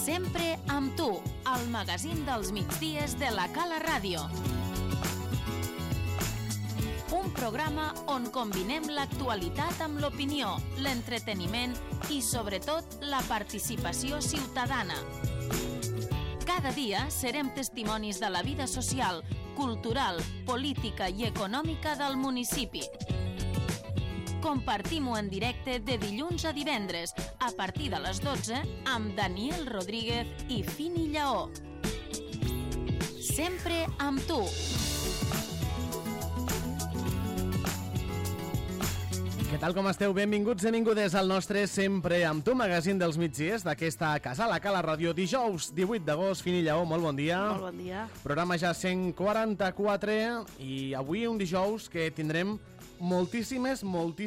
Sempre amb tu, el magazín dels migdies de la Cala Ràdio. Un programa on combinem l'actualitat amb l'opinió, l'entreteniment i, sobretot, la participació ciutadana. Cada dia serem testimonis de la vida social, cultural, política i econòmica del municipi. Compartim-ho en directe de dilluns a divendres, a partir de les 12, amb Daniel Rodríguez i Fini Lleó. Sempre amb tu. Què tal, com esteu? Benvinguts i benvingudes al nostre Sempre amb tu magazín dels migdies d'aquesta casa, la Cala Ràdio. Dijous 18 d'agost, Fini Lleó, molt bon dia. Molt bon dia. Programa ja 144 i avui un dijous que tindrem moltíssimes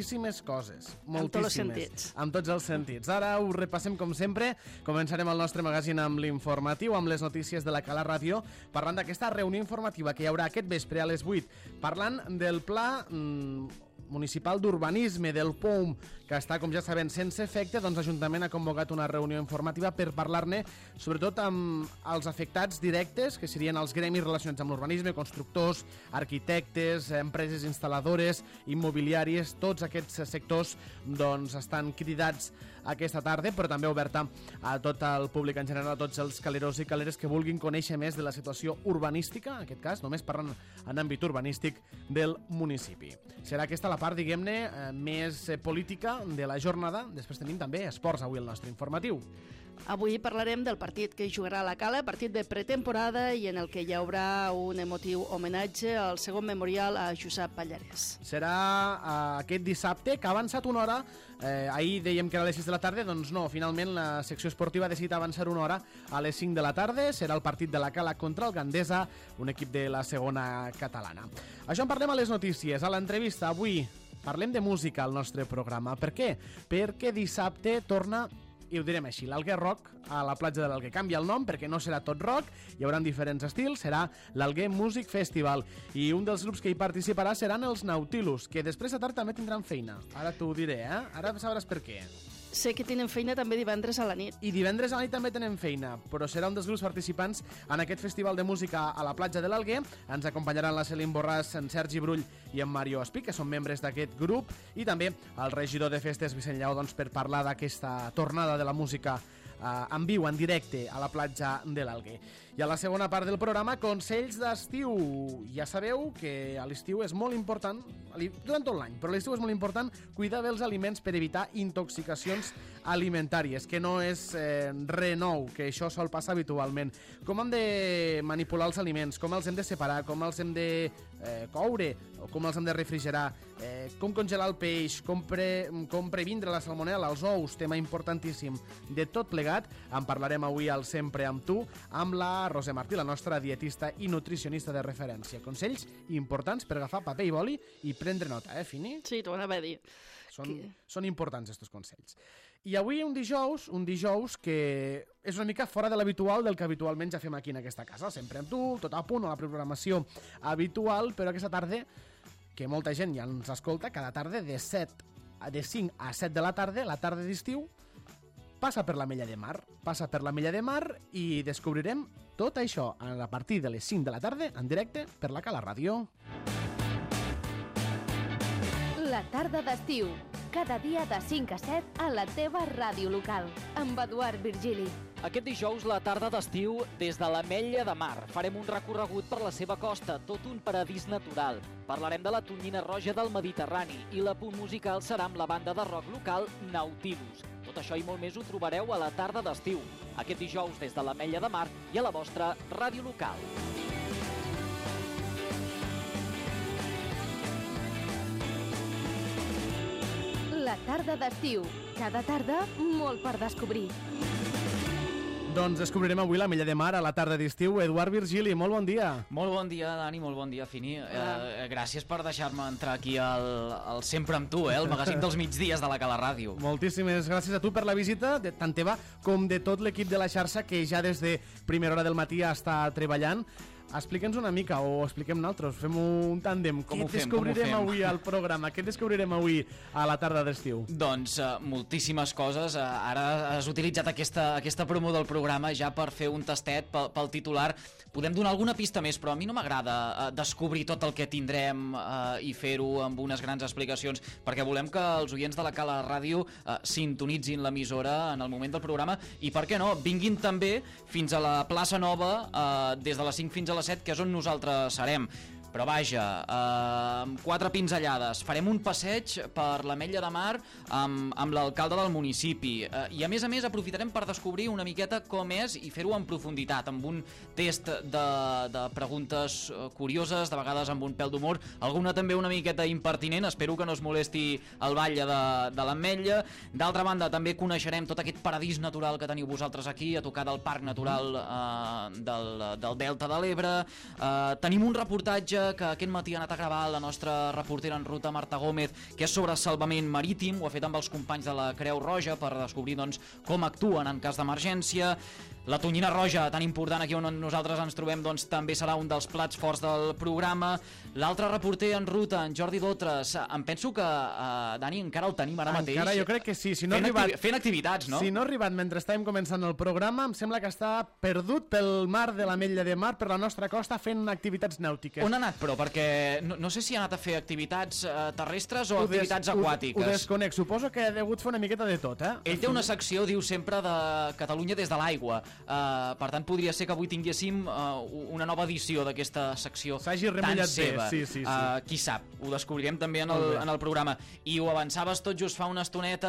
coses. Amb tots els sentits. Amb tots els sentits. Ara ho repassem com sempre. Començarem el nostre magazín amb l'informatiu, amb les notícies de la Cala Ràdio, parlant d'aquesta reunió informativa que hi haurà aquest vespre a les 8, parlant del pla municipal d'urbanisme del POUM, que està, com ja sabem, sense efecte. Doncs l'Ajuntament ha convocat una reunió informativa per parlar-ne, sobretot amb els afectats directes, que serien els gremis relacionats amb l'urbanisme, constructors, arquitectes, empreses instal·ladores, immobiliàries. Tots aquests sectors doncs estan cridats aquesta tarda, però també oberta a tot el públic en general, a tots els caleros i caleres que vulguin conèixer més de la situació urbanística, en aquest cas només parlant en àmbit urbanístic del municipi. Serà aquesta la part, diguem-ne, més política de la jornada. Després tenim també esports avui al nostre informatiu. Avui parlarem del partit que jugarà a la Cala, partit de pretemporada i en el que hi haurà un emotiu homenatge al segon memorial a Josep Pallarès. Serà aquest dissabte, que ha avançat una hora. Ahir dèiem que era a les 6 de la tarda, doncs no, finalment la secció esportiva ha decidit avançar una hora a les 5 de la tarda. Serà el partit de la Cala contra el Gandesa, un equip de la segona catalana. Això en parlem a les notícies. A l'entrevista avui parlem de música al nostre programa. Per què? Perquè dissabte torna, i ho direm així, l'Alguer Rock a la platja de l'Alguer. Canvia el nom perquè no serà tot rock, hi haurà diferents estils, serà l'Alguer Music Festival, i un dels grups que hi participarà seran els Nautilus, que després de tard també tindran feina. Ara t'ho diré, Ara sabràs per què. Sé que tenen feina també divendres a la nit. I divendres a la nit també tenen feina, però serà un dels grups participants en aquest festival de música a la platja de l'Alguer. Ens acompanyaran la Celine Borràs, en Sergi Brull i en Mario Espí, que són membres d'aquest grup, i també el regidor de festes, Vicent Lleó, doncs, per parlar d'aquesta tornada de la música en viu, en directe, a la platja de l'Alguer. I a la segona part del programa, consells d'estiu. Ja sabeu que a l'estiu és molt important, durant tot l'any, però a l'estiu és molt important cuidar bé els aliments per evitar intoxicacions alimentàries, que no és res nou, que això sol passar habitualment. Com hem de manipular els aliments, com els hem de separar, com els hem de coure, o com els hem de refrigerar, com congelar el peix, com previndre la salmonel·la, els ous, tema importantíssim. De tot plegat en parlarem avui al Sempre amb tu, amb la Roser Martí, la nostra dietista i nutricionista de referència. Consells importants per agafar paper i boli i prendre nota, Fini? Sí, t'ho anava a dir. Són importants estos consells. I avui un dijous que és una mica fora de l'habitual del que habitualment ja fem aquí en aquesta casa. Sempre amb tu, tot a punt, a la programació habitual, però aquesta tarda, que molta gent ja ens escolta, cada tarda de 5 a 7 de la tarda d'estiu, passa per l'Ametlla de Mar. Passa per l'Ametlla de Mar i descobrirem tot això a partir de les 5 de la tarda en directe per la Cala Ràdio. La tarda d'estiu, cada dia de 5 a 7 a la teva ràdio local, amb Eduard Virgili. Aquest dijous, la tarda d'estiu, des de l'Ametlla de Mar. Farem un recorregut per la seva costa, tot un paradís natural. Parlarem de la tonyina roja del Mediterrani i l'apunt musical serà amb la banda de rock local Nautilus. Tot això i molt més ho trobareu a la tarda d'estiu. Aquest dijous des de l'Ametlla de Mar i a la vostra ràdio local. La tarda d'estiu, cada tarda molt per descobrir. Doncs descobrirem avui l'Ametlla de Mar a la tarda d'estiu. Eduard Virgili, molt bon dia. Molt bon dia, Dani, molt bon dia, Fini. Gràcies per deixar-me entrar aquí al Sempre amb tu, el magazín dels migdies de la Cala Ràdio. Moltíssimes gràcies a tu per la visita, tant teva com de tot l'equip de la xarxa que ja des de primera hora del matí està treballant. explica'ns una mica, o expliquem nosaltres, fem un tàndem. Què descobrirem avui al programa? Què descobrirem avui a la tarda d'estiu? Doncs moltíssimes coses. Ara has utilitzat aquesta promo del programa ja per fer un tastet pel titular. Podem donar alguna pista més, però a mi no m'agrada descobrir tot el que tindrem i fer-ho amb unes grans explicacions, perquè volem que els oients de la Cala Ràdio sintonitzin l'emissora en el moment del programa i, per què no, vinguin també fins a la plaça Nova des de les 5 fins a les 7, que és on nosaltres serem. Però vaja, amb 4 pinzellades. Farem un passeig per l'Ametlla de Mar amb l'alcalde del municipi. I a més aprofitarem per descobrir una miqueta com és i fer-ho en profunditat, amb un test de preguntes curioses, de vegades amb un pèl d'humor, alguna també una miqueta impertinent. Espero que no es molesti el batlle de l'Ametlla. D'altra banda, també coneixerem tot aquest paradís natural que teniu vosaltres aquí, a tocar del Parc Natural del Delta de l'Ebre. Tenim un reportatge que aquest matí ha anat a gravar la nostra reportera en ruta, Marta Gómez, que és sobre salvament marítim. Ho ha fet amb els companys de la Creu Roja per descobrir com actuen en cas d'emergència. La tonyina roja, tan important aquí on nosaltres ens trobem, també serà un dels plats forts del programa. L'altre reporter en ruta, en Jordi Dotres, em penso que, Dani, encara el tenim ara mateix. Encara, jo crec que sí. Fent activitats, no? Si no ha arribat mentre estàvem començant el programa, em sembla que està perdut pel mar de l'Ametlla de Mar, per la nostra costa, fent activitats nàutiques. On ha anat, però? Perquè no sé si ha anat a fer activitats terrestres o activitats aquàtiques. Ho desconec. Suposo que ha degut fer una miqueta de tot, eh? Ell té una secció, diu sempre, de Catalunya des de l'aigua. Per tant, podria ser que avui tinguéssim una nova edició d'aquesta secció s'hagi remullat bé, sí. Qui sap, ho descobrirem també en el programa. I ho avançaves tot just fa una estoneta,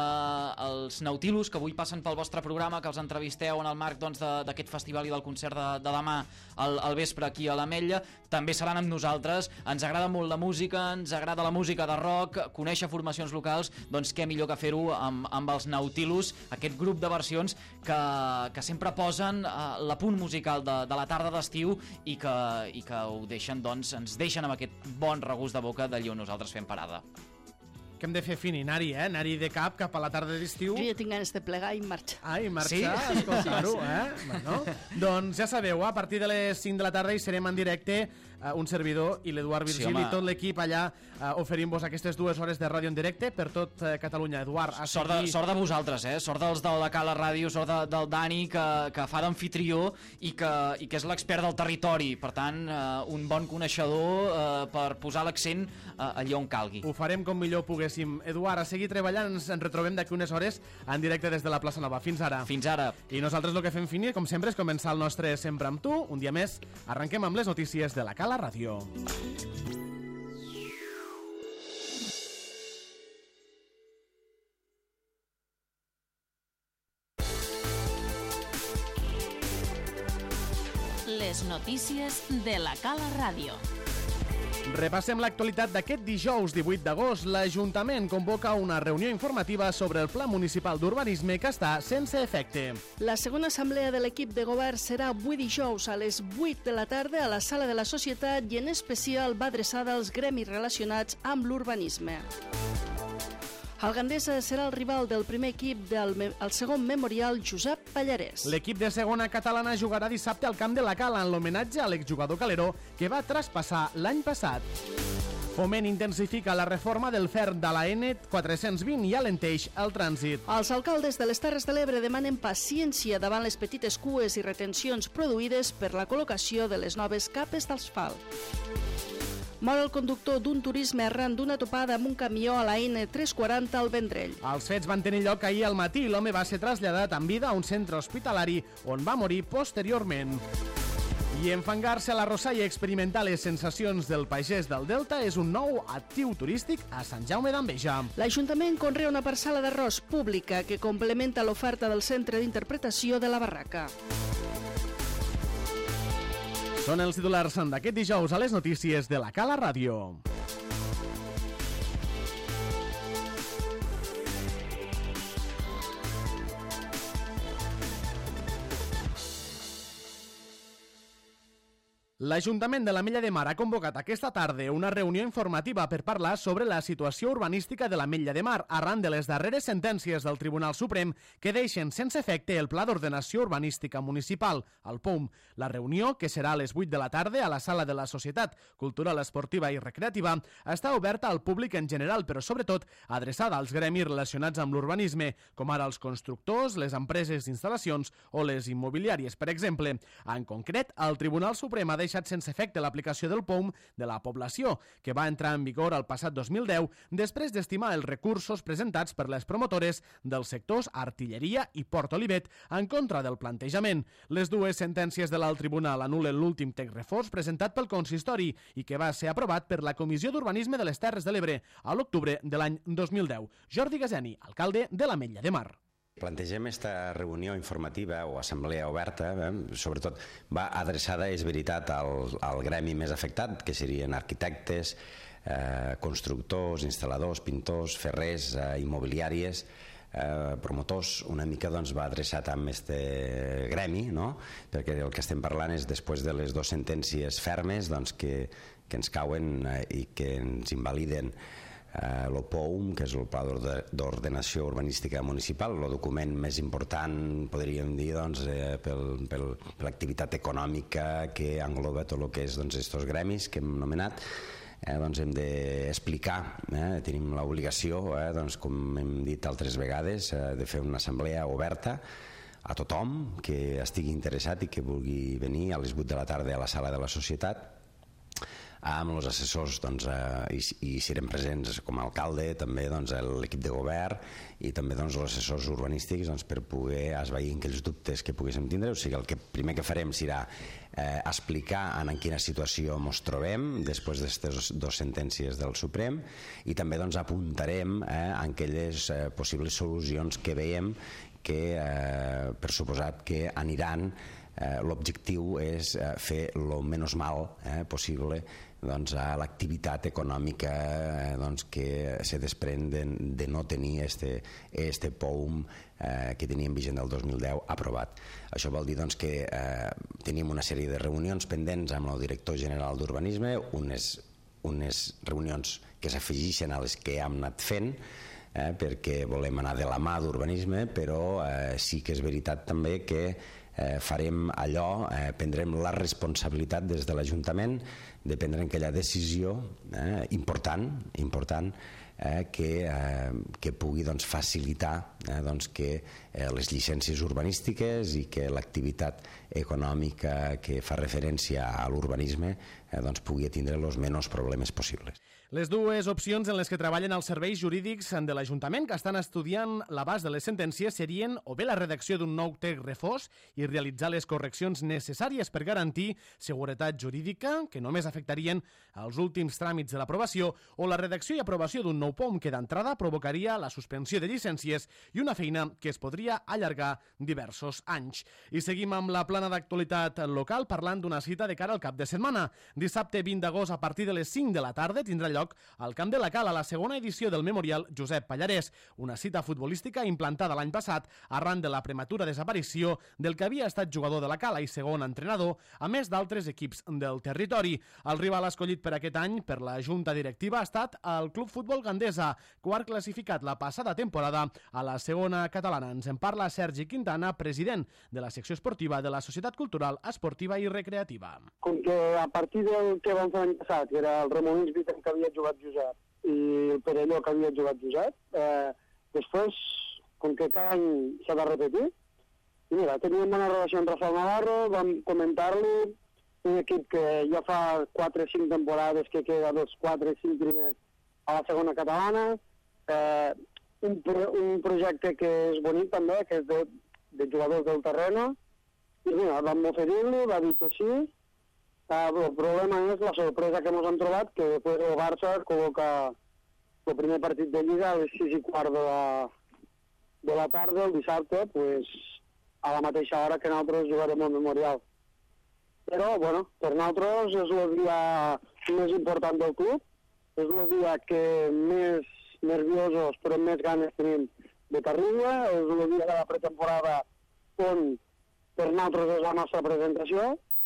els Nautilus, que avui passen pel vostre programa, que els entrevisteu en el marc d'aquest festival i del concert de demà al vespre aquí a l'Ametlla, també seran amb nosaltres. Ens agrada molt la música, ens agrada la música de rock, conèixer formacions locals, doncs què millor que fer-ho amb els Nautilus, aquest grup de versions que sempre posen l'apunt musical de la tarda d'estiu i que ho deixen, ens deixen amb aquest bon regust de boca d'allí on nosaltres fem parada. Que hem de fer, Fini? Anar-hi de cap a la tarda d'estiu. Jo ja tinc ganes de plegar i marxar. I marxar, sí? Escoltar-ho, Bueno, doncs ja sabeu, a partir de les 5 de la tarda hi serem en directe un servidor i l'Eduard Virgili i tot l'equip allà oferint-vos aquestes 2 hores de ràdio en directe per tot Catalunya. Eduard, a seguir... Sort de vosaltres, sort dels de la Cala Ràdio, sort del Dani, que fa d'amfitrió i que és l'expert del territori. Per tant, un bon coneixedor per posar l'accent allà on calgui. Ho farem com millor poguéssim. Eduard, a seguir treballant, ens retrobem d'aquí unes hores en directe des de la plaça Nova. Fins ara. Fins ara. I nosaltres el que fem, Fini, com sempre, és començar el nostre Sempre amb tu. Un dia més, arrenquem amb les notícies de la Cala Ràdio. Les notícies de la Cala Ràdio. Repassem l'actualitat d'aquest dijous 18 d'agost. L'Ajuntament convoca una reunió informativa sobre el Pla Municipal d'Urbanisme que està sense efecte. La segona assemblea de l'equip de govern serà avui dijous a les 8 de la tarda a la Sala de la Societat i en especial va adreçada als gremis relacionats amb l'urbanisme. El Gandesa serà el rival del primer equip del segon memorial Josep Pallarès. L'equip de segona catalana jugarà dissabte al Camp de la Cala en l'homenatge a l'exjugador Calero que va traspassar l'any passat. Foment intensifica la reforma del fer de la N420 i alenteix el trànsit. Els alcaldes de les Terres de l'Ebre demanen paciència davant les petites cues i retencions produïdes per la col·locació de les noves capes d'asfalt. Mor el conductor d'un turisme arran d'una topada amb un camió a la N340 al Vendrell. Els fets van tenir lloc ahir al matí i l'home va ser traslladat amb vida a un centre hospitalari on va morir posteriorment. I enfangar-se a la Rossa i experimentar les sensacions del pagès del Delta és un nou actiu turístic a Sant Jaume d'Enveja. L'Ajuntament conrea una parcel·la d'arròs pública que complementa l'oferta del centre d'interpretació de la Barraca. Són els titulars d'aquest dijous a les notícies de la Cala Ràdio. L'Ajuntament de l'Ametlla de Mar ha convocat aquesta tarda una reunió informativa per parlar sobre la situació urbanística de l'Ametlla de Mar arran de les darreres sentències del Tribunal Suprem que deixen sense efecte el Pla d'Ordenació Urbanística Municipal, el POUM. La reunió, que serà a les 8 de la tarda a la sala de la Societat Cultural, Esportiva i Recreativa, està oberta al públic en general, però sobretot adreçada als gremis relacionats amb l'urbanisme, com ara els constructors, les empreses d'instal·lacions o les immobiliàries, per exemple. En concret, el Tribunal Suprem ha deixat sense efecte l'aplicació del POUM de la població, que va entrar en vigor el passat 2010 després d'estimar els recursos presentats per les promotores dels sectors Artilleria i Port Olivet en contra del plantejament. Les dues sentències de l'alt tribunal anulen l'últim text reforç presentat pel consistori i que va ser aprovat per la Comissió d'Urbanisme de les Terres de l'Ebre a l'octubre de l'any 2010. Jordi Gaseni, alcalde de l'Ametlla de Mar. Plantegem esta reunió informativa o assemblea oberta, sobretot va adreçada, és veritat, al gremi més afectat, que serien arquitectes, constructors, instal·ladors, pintors, ferrers, immobiliàries, promotors. Una mica va adreçat amb este gremi, no? Perquè el que estem parlant és després de les dues sentències fermes que ens cauen i que ens invaliden el POUM, que és el Pla d'Ordenació Urbanística Municipal, el document més important, podríem dir, per l'activitat econòmica que engloba tot el que és aquests gremis que hem nomenat. Hem d'explicar, tenim l'obligació, com hem dit altres vegades, de fer una assemblea oberta a tothom que estigui interessat i que vulgui venir a les 8 de la tarda a la sala de la Societat, amb els assessors, i serem presents com a alcalde, també l'equip de govern i també els assessors urbanístics per poder esvair aquells dubtes que poguéssim tindre. O sigui, el primer que farem serà explicar en quina situació ens trobem després d'aquestes dues sentències del Suprem i també apuntarem aquelles possibles solucions que veiem que, per suposat, que aniran. L'objectiu és fer el menys mal possible a l'activitat econòmica que se desprèn de no tenir este POUM que teníem vigent del 2010 aprovat. Això vol dir que tenim una sèrie de reunions pendents amb el director general d'Urbanisme, unes reunions que s'afegeixen a les que hem anat fent, perquè volem anar de la mà d'urbanisme, però sí que és veritat també que farem allò, prendrem la responsabilitat des de l'Ajuntament de prendre aquella decisió important que pugui facilitar que les llicències urbanístiques i que l'activitat econòmica que fa referència a l'urbanisme pugui tindre els menys problemes possibles. Les dues opcions en les que treballen els serveis jurídics de l'Ajuntament que estan estudiant l'abast de les sentències serien o bé la redacció d'un nou text refós i realitzar les correccions necessàries per garantir seguretat jurídica, que només afectarien els últims tràmits de l'aprovació, o la redacció i aprovació d'un nou POUM que d'entrada provocaria la suspensió de llicències i una feina que es podria allargar diversos anys. I seguim amb la plana d'actualitat local parlant d'una cita de cara al cap de setmana. Dissabte 20 d'agost a partir de les 5 de la tarda tindrà lloc al Camp de la Cala, a la segona edició del Memorial Josep Pallarès, una cita futbolística implantada l'any passat arran de la prematura desaparició del que havia estat jugador de la Cala i segon entrenador, a més d'altres equips del territori. El rival escollit per aquest any per la Junta Directiva ha estat el Club Futbol Gandesa, quart classificat la passada temporada a la segona catalana. Ens en parla Sergi Quintana, president de la secció esportiva de la Societat Cultural, Esportiva i Recreativa. Com que a partir del que vam fer l'any passat, que era el Ramon Vitem que havia jugat Josep i el Perelló que havia jugat Josep, després, com que cada any s'ha de repetir, i mira, teníem una relació amb Rafael Navarro, vam comentar-lo, un equip que ja fa 4 o 5 temporades que queda dels 4 o 5 primers a la segona catalana, un projecte que és bonic també, que és de jugadors del terreno, i mira, vam oferir-lo, va dir que sí. El problema és la sorpresa que ens hem trobat, que després el Barça col·loca el primer partit de Lliga a les 6:15 de la tarda, el dissabte, a la mateixa hora que nosaltres jugarem al Memorial. Però, bueno, per nosaltres és el dia més important del club, és el dia que més nerviosos però més ganes tenim de Tarrida, és el dia de la pretemporada on per nosaltres és la nostra presentació,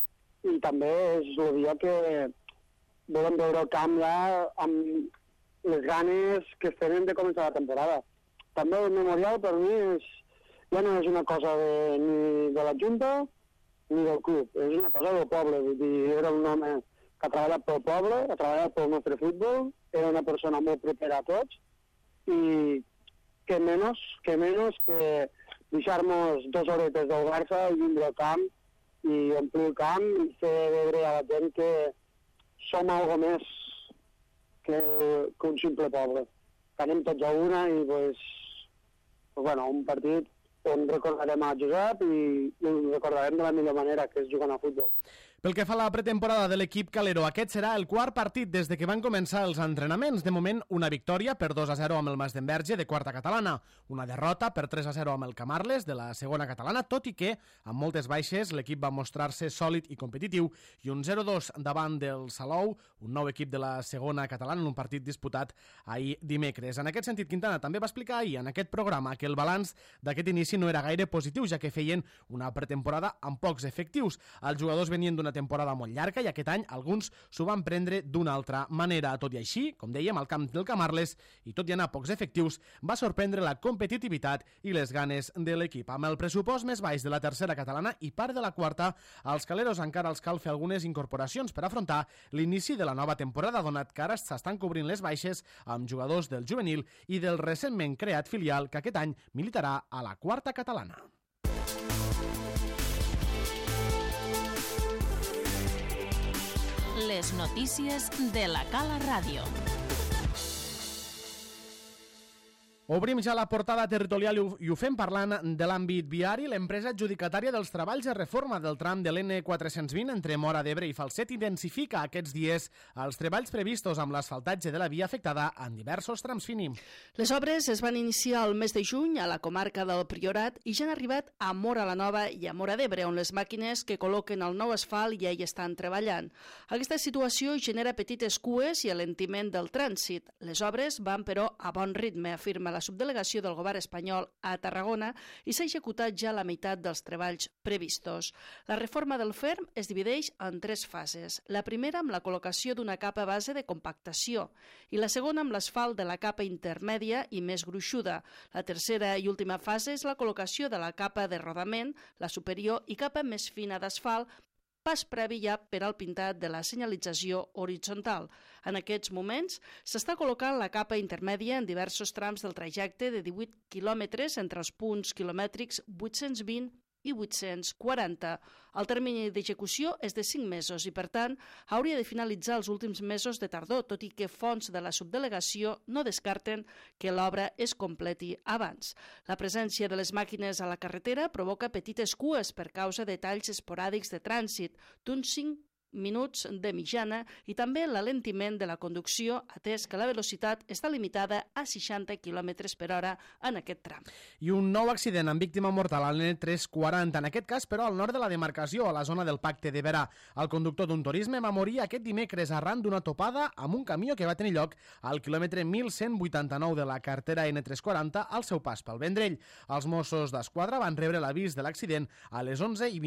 i també és el dia que volem veure el camp ja amb les ganes que es tenen de començar la temporada. També el memorial per mi ja no és una cosa ni de la Junta ni del club, és una cosa del poble. Vull dir, era un home que ha treballat pel poble, ha treballat pel nostre futbol, era una persona molt propera a tots i que menys que deixar-nos 2 horetes del Barça i vindre al camp i omplir el camp i fer veure a la gent que som algo més que un simple poble. Que anem tots a una i un partit on recordarem a Josep i ho recordarem de la millor manera, que és jugant a futbol. Pel que fa a la pretemporada de l'equip calero, aquest serà el 4 partit des de que van començar els entrenaments. De moment, una victòria per 2-0 amb el Masdenverge de quarta catalana, una derrota per 3-0 amb el Camarles de la segona catalana, tot i que, amb moltes baixes, l'equip va mostrar-se sòlid i competitiu, i un 0-2 davant del Salou, un nou equip de la segona catalana en un partit disputat ahir dimecres. En aquest sentit, Quintana també va explicar ahir en aquest programa que el balanç d'aquest inici no era gaire positiu, ja que feien una pretemporada amb pocs efectius. Els jugadors venien d'una temporada molt llarga i aquest any alguns s'ho van prendre d'una altra manera. Tot i així, com dèiem, al camp del Camarles, i tot i anar pocs efectius, va sorprendre la competitivitat i les ganes de l'equip. Amb el pressupost més baix de la tercera catalana i part de la quarta, als caleros encara els cal fer algunes incorporacions per afrontar l'inici de la nova temporada, donat que ara s'estan cobrint les baixes amb jugadors del juvenil i del recentment creat filial que aquest any militarà a la quarta catalana. Les notícies de la Cala Ràdio. Obrim ja la portada territorial i ho fem parlant de l'àmbit viari. L'empresa adjudicatària dels treballs de reforma del tram de l'N420 entre Móra d'Ebre i Falset intensifica aquests dies els treballs previstos amb l'asfaltatge de la via afectada en diversos trams finim. Les obres es van iniciar el mes de juny a la comarca del Priorat i ja han arribat a Móra la Nova i a Móra d'Ebre, on les màquines que col·loquen el nou asfalt ja hi estan treballant. Aquesta situació genera petites cues i alentiment del trànsit. Les obres van, però, a bon ritme, afirma la subdelegació del govern espanyol a Tarragona, i s'ha executat ja la meitat dels treballs previstos. La reforma del ferm es divideix en 3 fases. La primera amb la col·locació d'una capa base de compactació i la segona amb l'asfalt de la capa intermèdia i més gruixuda. La tercera i última fase és la col·locació de la capa de rodament, la superior i capa més fina d'asfalt, pas previ ja per al pintat de la senyalització horitzontal. En aquests moments s'està col·locant la capa intermèdia en diversos trams del trajecte de 18 quilòmetres entre els punts quilomètrics 820 i 840. El termini d'execució és de 5 mesos i, per tant, hauria de finalitzar els últims mesos de tardor, tot i que fonts de la subdelegació no descarten que l'obra es completi abans. La presència de les màquines a la carretera provoca petites cues per causa de talls esporàdics de trànsit, d'uns 5 minuts de mitjana, i també l'alentiment de la conducció, atès que la velocitat està limitada a 60 km per hora en aquest tram. I un nou accident amb víctima mortal a l'N340, en aquest cas, però, al nord de la demarcació, a la zona del Pacte de Berà. El conductor d'un turisme va morir aquest dimecres arran d'una topada amb un camió que va tenir lloc al quilòmetre 1189 de la carretera N340 al seu pas pel Vendrell. Els Mossos d'Esquadra van rebre l'avís de l'accident a les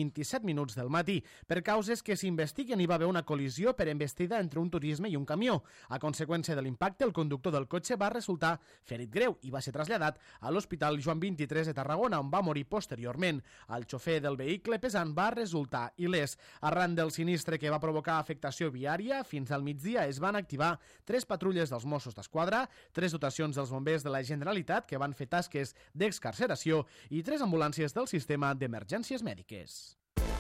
11:27 del matí. Per causes que s'investiguen, hi va haver una col·lisió per embestida entre un turisme i un camió. A conseqüència de l'impacte, el conductor del cotxe va resultar ferit greu i va ser traslladat a l'Hospital Joan 23 de Tarragona, on va morir posteriorment. El xofer del vehicle pesant va resultar il·lès. Arran del sinistre que va provocar afectació viària, fins al migdia es van activar 3 patrulles dels Mossos d'Esquadra, 3 dotacions dels bombers de la Generalitat que van fer tasques d'excarceració i 3 ambulàncies del sistema d'emergències mèdiques.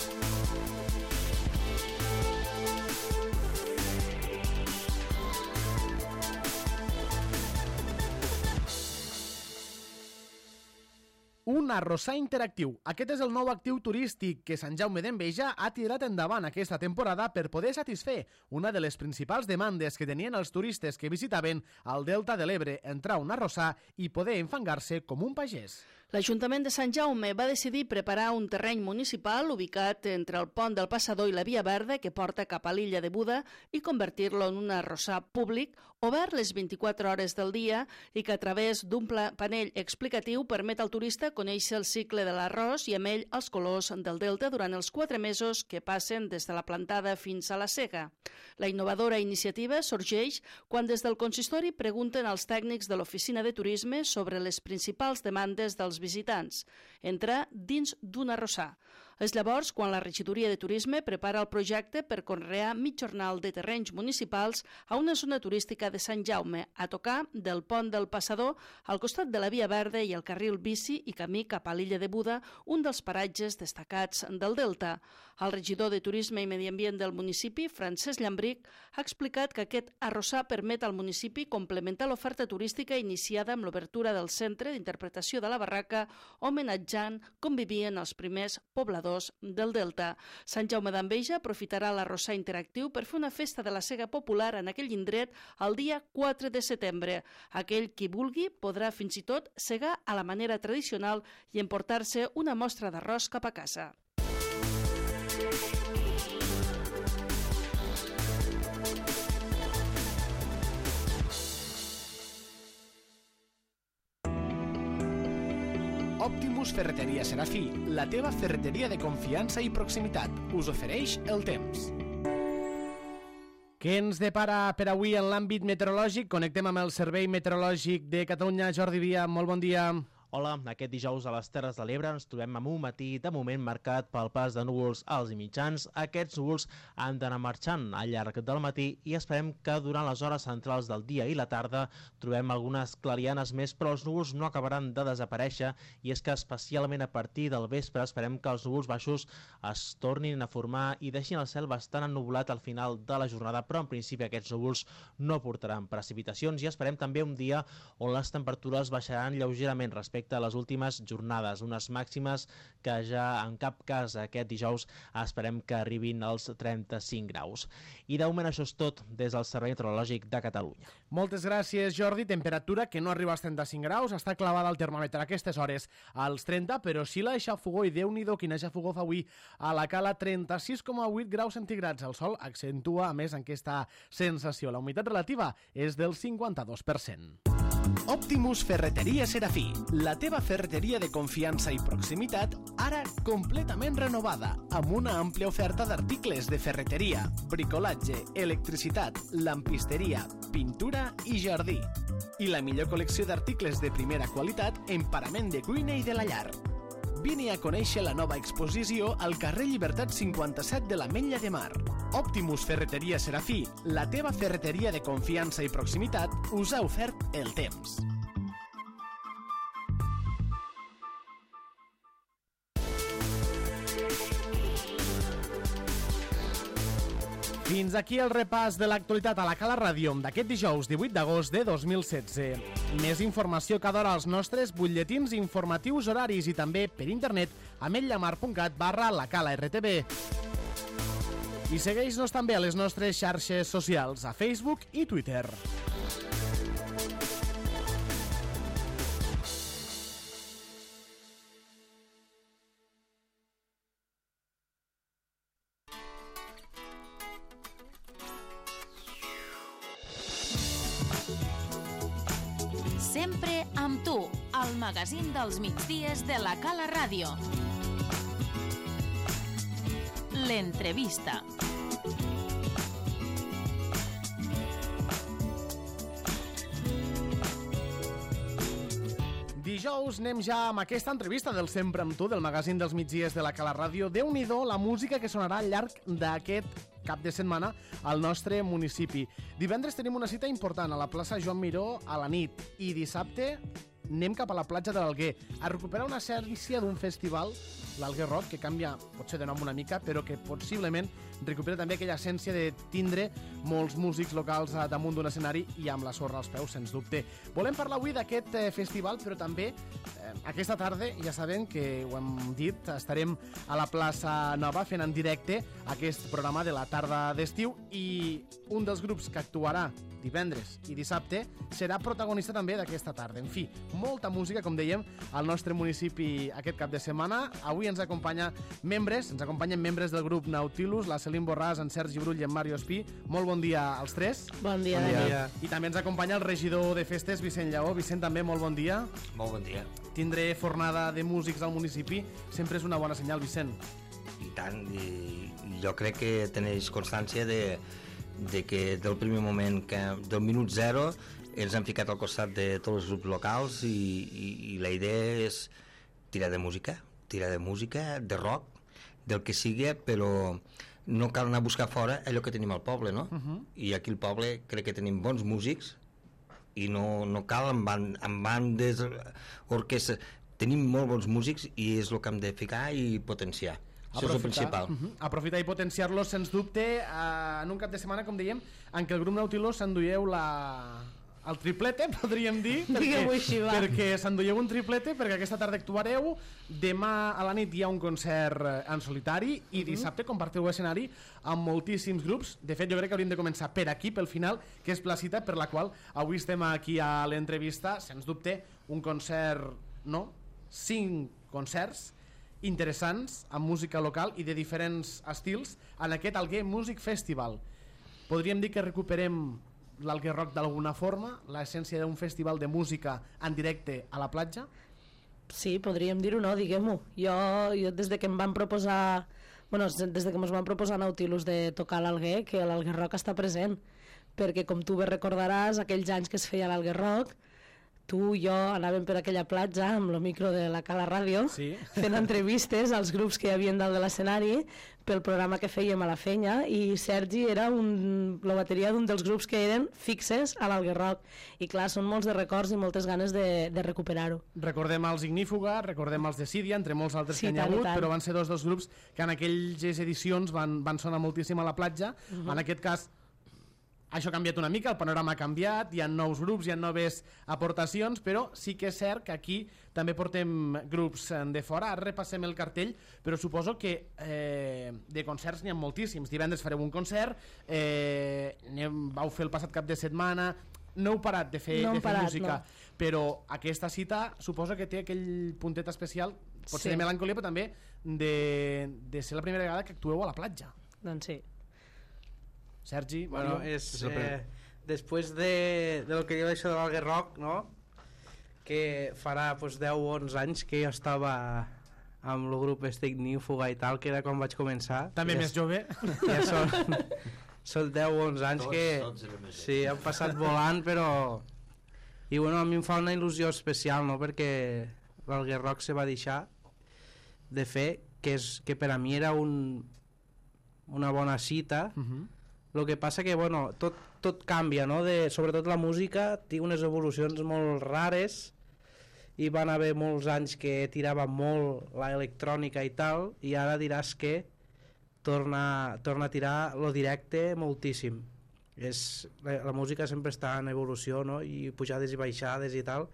Un arrossar interactiu. Aquest és el nou actiu turístic que Sant Jaume d'Enveja ha tirat endavant aquesta temporada per poder satisfer una de les principals demandes que tenien els turistes que visitaven el Delta de l'Ebre, entrar a un arrossar i poder enfangar-se com un pagès. L'Ajuntament de Sant Jaume va decidir preparar un terreny municipal ubicat entre el pont del Passador i la Via Verda que porta cap a l'illa de Buda i convertir-lo en un arrossar públic obert les 24 hores del dia i que a través d'un panell explicatiu permet al turista conèixer el cicle de l'arròs i amb ell els colors del delta durant els 4 mesos que passen des de la plantada fins a la sega. La innovadora iniciativa sorgeix quan des del consistori pregunten als tècnics de l'Oficina de Turisme sobre les principals demandes dels visitants, entrar dins d'un arrossar. És llavors quan la regidoria de turisme prepara el projecte per conrear mig jornal de terrenys municipals a una zona turística de Sant Jaume, a tocar del pont del Passador, al costat de la Via Verda i el carril bici i camí cap a l'illa de Buda, un dels paratges destacats del Delta. El regidor de Turisme i Medi Ambient del municipi, Francesc Llambric, ha explicat que aquest arrossar permet al municipi complementar l'oferta turística iniciada amb l'obertura del Centre d'Interpretació de la Barraca, homenatjant com vivien els primers pobladors del Delta. Sant Jaume d'Enveja aprofitarà l'arrossar interactiu per fer una festa de la sega popular en aquell indret el dia 4 de setembre. Aquell qui vulgui podrà fins i tot segar a la manera tradicional i emportar-se una mostra d'arròs cap a casa. Optimus Ferreteria Serafí, la teva ferreteria de confiança i proximitat, us ofereix el temps. Què ens depara per avui en l'àmbit meteorològic? Connectem amb el Servei Meteorològic de Catalunya. Jordi Via, molt bon dia. Hola, aquest dijous a les Terres de l'Ebre ens trobem amb un matí de moment marcat pel pas de núvols alts i mitjans. Aquests núvols han d'anar marxant al llarg del matí i esperem que durant les hores centrals del dia i la tarda trobem algunes clarianes més, però els núvols no acabaran de desaparèixer i és que especialment a partir del vespre esperem que els núvols baixos es tornin a formar i deixin el cel bastant ennublat al final de la jornada, però en principi aquests núvols no portaran precipitacions i esperem també un dia on les temperatures baixaran lleugerament respecte a les últimes jornades, unes màximes que ja en cap cas aquest dijous esperem que arribin als 35 graus. I de moment això és tot des del Servei Meteorològic de Catalunya. Moltes gràcies, Jordi. Temperatura que no arriba als 35 graus, està clavada al termòmetre a aquestes hores als 30, però sí la xafogó, i Déu-n'hi-do quina xafogó fa avui a la Cala, 36,8 graus centígrads. El sol accentua a més aquesta sensació. La humitat relativa és del 52%. Optimus Ferreteria Serafí, la teva ferreteria de confiança i proximitat, ara completament renovada, amb una àmplia oferta d'articles de ferreteria, bricolatge, electricitat, lampisteria, pintura i jardí. I la millor col·lecció d'articles de primera qualitat en parament de cuina i de la llar. Vine a conèixer la nova exposició al carrer Llibertat 57 de l'Ametlla de Mar. Optimus Ferreteria Serafí, la teva ferreteria de confiança i proximitat, us ha ofert el temps. Fins aquí el repàs de l'actualitat a la Cala Ràdio d'aquest dijous 18 d'agost de 2016. Més informació cada hora als nostres butlletins informatius horaris i també per internet a ametlllamar.cat/lacalartb. I segueix-nos també a les nostres xarxes socials, a Facebook i Twitter. Sempre amb tu, al magazín dels migdies de la Cala Ràdio. L'entrevista. Dijous anem ja amb aquesta entrevista del Sempre amb tu, del magazín dels migdies de la Cala Ràdio. Déu-n'hi-do la música que sonarà al llarg d'aquest cap de setmana al nostre municipi. Divendres tenim una cita important a la plaça Joan Miró a la nit i dissabte anem cap a la platja de l'Alguer a recuperar una essència d'un festival, l'Alguer Rock, que canvia potser de nom una mica, però que possiblement recupera també aquella essència de tindre molts músics locals damunt d'un escenari i amb la sorra als peus, sens dubte. Volem parlar avui d'aquest festival, però també aquesta tarda, ja sabem que ho hem dit, estarem a la plaça Nova fent en directe aquest programa de la tarda d'estiu i un dels grups que actuarà divendres i dissabte, serà protagonista també d'aquesta tarda. En fi, molta música, com dèiem, al nostre municipi aquest cap de setmana. Avui ens acompanyen membres del grup Nautilus, la Celine Borràs, en Sergi Brull i en Mario Espí. Molt bon dia als tres. Bon dia. I també ens acompanya el regidor de festes, Vicent Lleó. Vicent, també molt bon dia. Molt bon dia. Tindré fornada de músics al municipi sempre és una bona senyal, Vicent. I tant, i jo crec que tenéis constància de que del primer moment, del minut zero, ens han ficat al costat de tots els grups locals i la idea és tirar de música, de rock, del que sigui, però no cal anar a buscar fora allò que tenim al poble, no? I aquí al poble crec que tenim bons músics i no cal en bandes, orquestres. Tenim molt bons músics i és el que hem de ficar i potenciar. Això és el principal. Aprofitar i potenciar-los, sens dubte, en un cap de setmana, com dèiem, en què el grup Nautilus s'enduieu el triplete, podríem dir, perquè s'enduieu un triplete, perquè aquesta tarda actuareu, demà a la nit hi ha un concert en solitari i dissabte compartiu escenari amb moltíssims grups. De fet, jo crec que hauríem de començar per aquí, pel final, que és la cita per la qual avui estem aquí a l'entrevista. Sens dubte, un concert, 5 concerts interessants amb música local i de diferents estils en aquest Alguer Music Festival. Podríem dir que recuperem l'Alguer Rock d'alguna forma, l'essència d'un festival de música en directe a la platja? Sí, podríem dir-ho, no? Diguem-ho. Jo des de que em van proposar, des de que ens van proposar Nautilus de tocar l'Alguer, que l'Alguer Rock està present, perquè com tu bé recordaràs, aquells anys que es feia l'Alguer Rock, tu i jo anàvem per aquella platja amb el micro de la Cala Ràdio, fent entrevistes als grups que hi havia dalt de l'escenari pel programa que fèiem a la Fenya, i Sergi era la bateria d'un dels grups que eren fixes a l'Alguer Rock. I clar, són molts de records i moltes ganes de recuperar-ho. Recordem els Ignífuga, recordem els de Sídia, entre molts altres que hi ha hagut, però van ser dos grups que en aquelles edicions van sonar moltíssim a la platja. En aquest cas, això ha canviat una mica, el panorama ha canviat, hi ha nous grups, hi ha noves aportacions, però sí que és cert que aquí també portem grups de fora. Ara repassem el cartell, però suposo que de concerts n'hi ha moltíssims. Divendres fareu un concert, vau fer el passat cap de setmana, no heu parat de fer música, però aquesta cita suposo que té aquell puntet especial, potser de melancolia, però també de ser la primera vegada que actueu a la platja. Doncs sí. Sergi, bueno, després de lo que diu això de l'Alguer Rock, no? Que farà 10 o 11 anys que jo estava amb el grup Ignífuga i tal, que era quan vaig començar. També més jove. Ja són 10 o 11 anys que sí, han passat volant, però i bueno, a mi em fa una il·lusió especial, no? Perquè l'Alguer Rock se va deixar de fer, que per a mi era una bona cita. El que passa que bueno, tot canvia, no? Sobretot la música té unes evolucions molt rares i van haver molts anys que tirava molt l'electrònica i tal, i ara diràs que torna a tirar lo directe moltíssim. La música sempre està en evolució, no? I pujades i baixades i tal,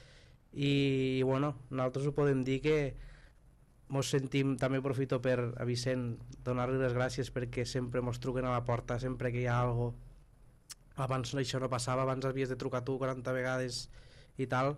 i bueno, nosaltres ho podem dir que mos sentim, també aprofito per a Vicent donar-li les gràcies perquè sempre mos truquen a la porta, sempre que hi ha alguna cosa. Abans això no passava, abans havies de trucar tu 40 vegades i tal,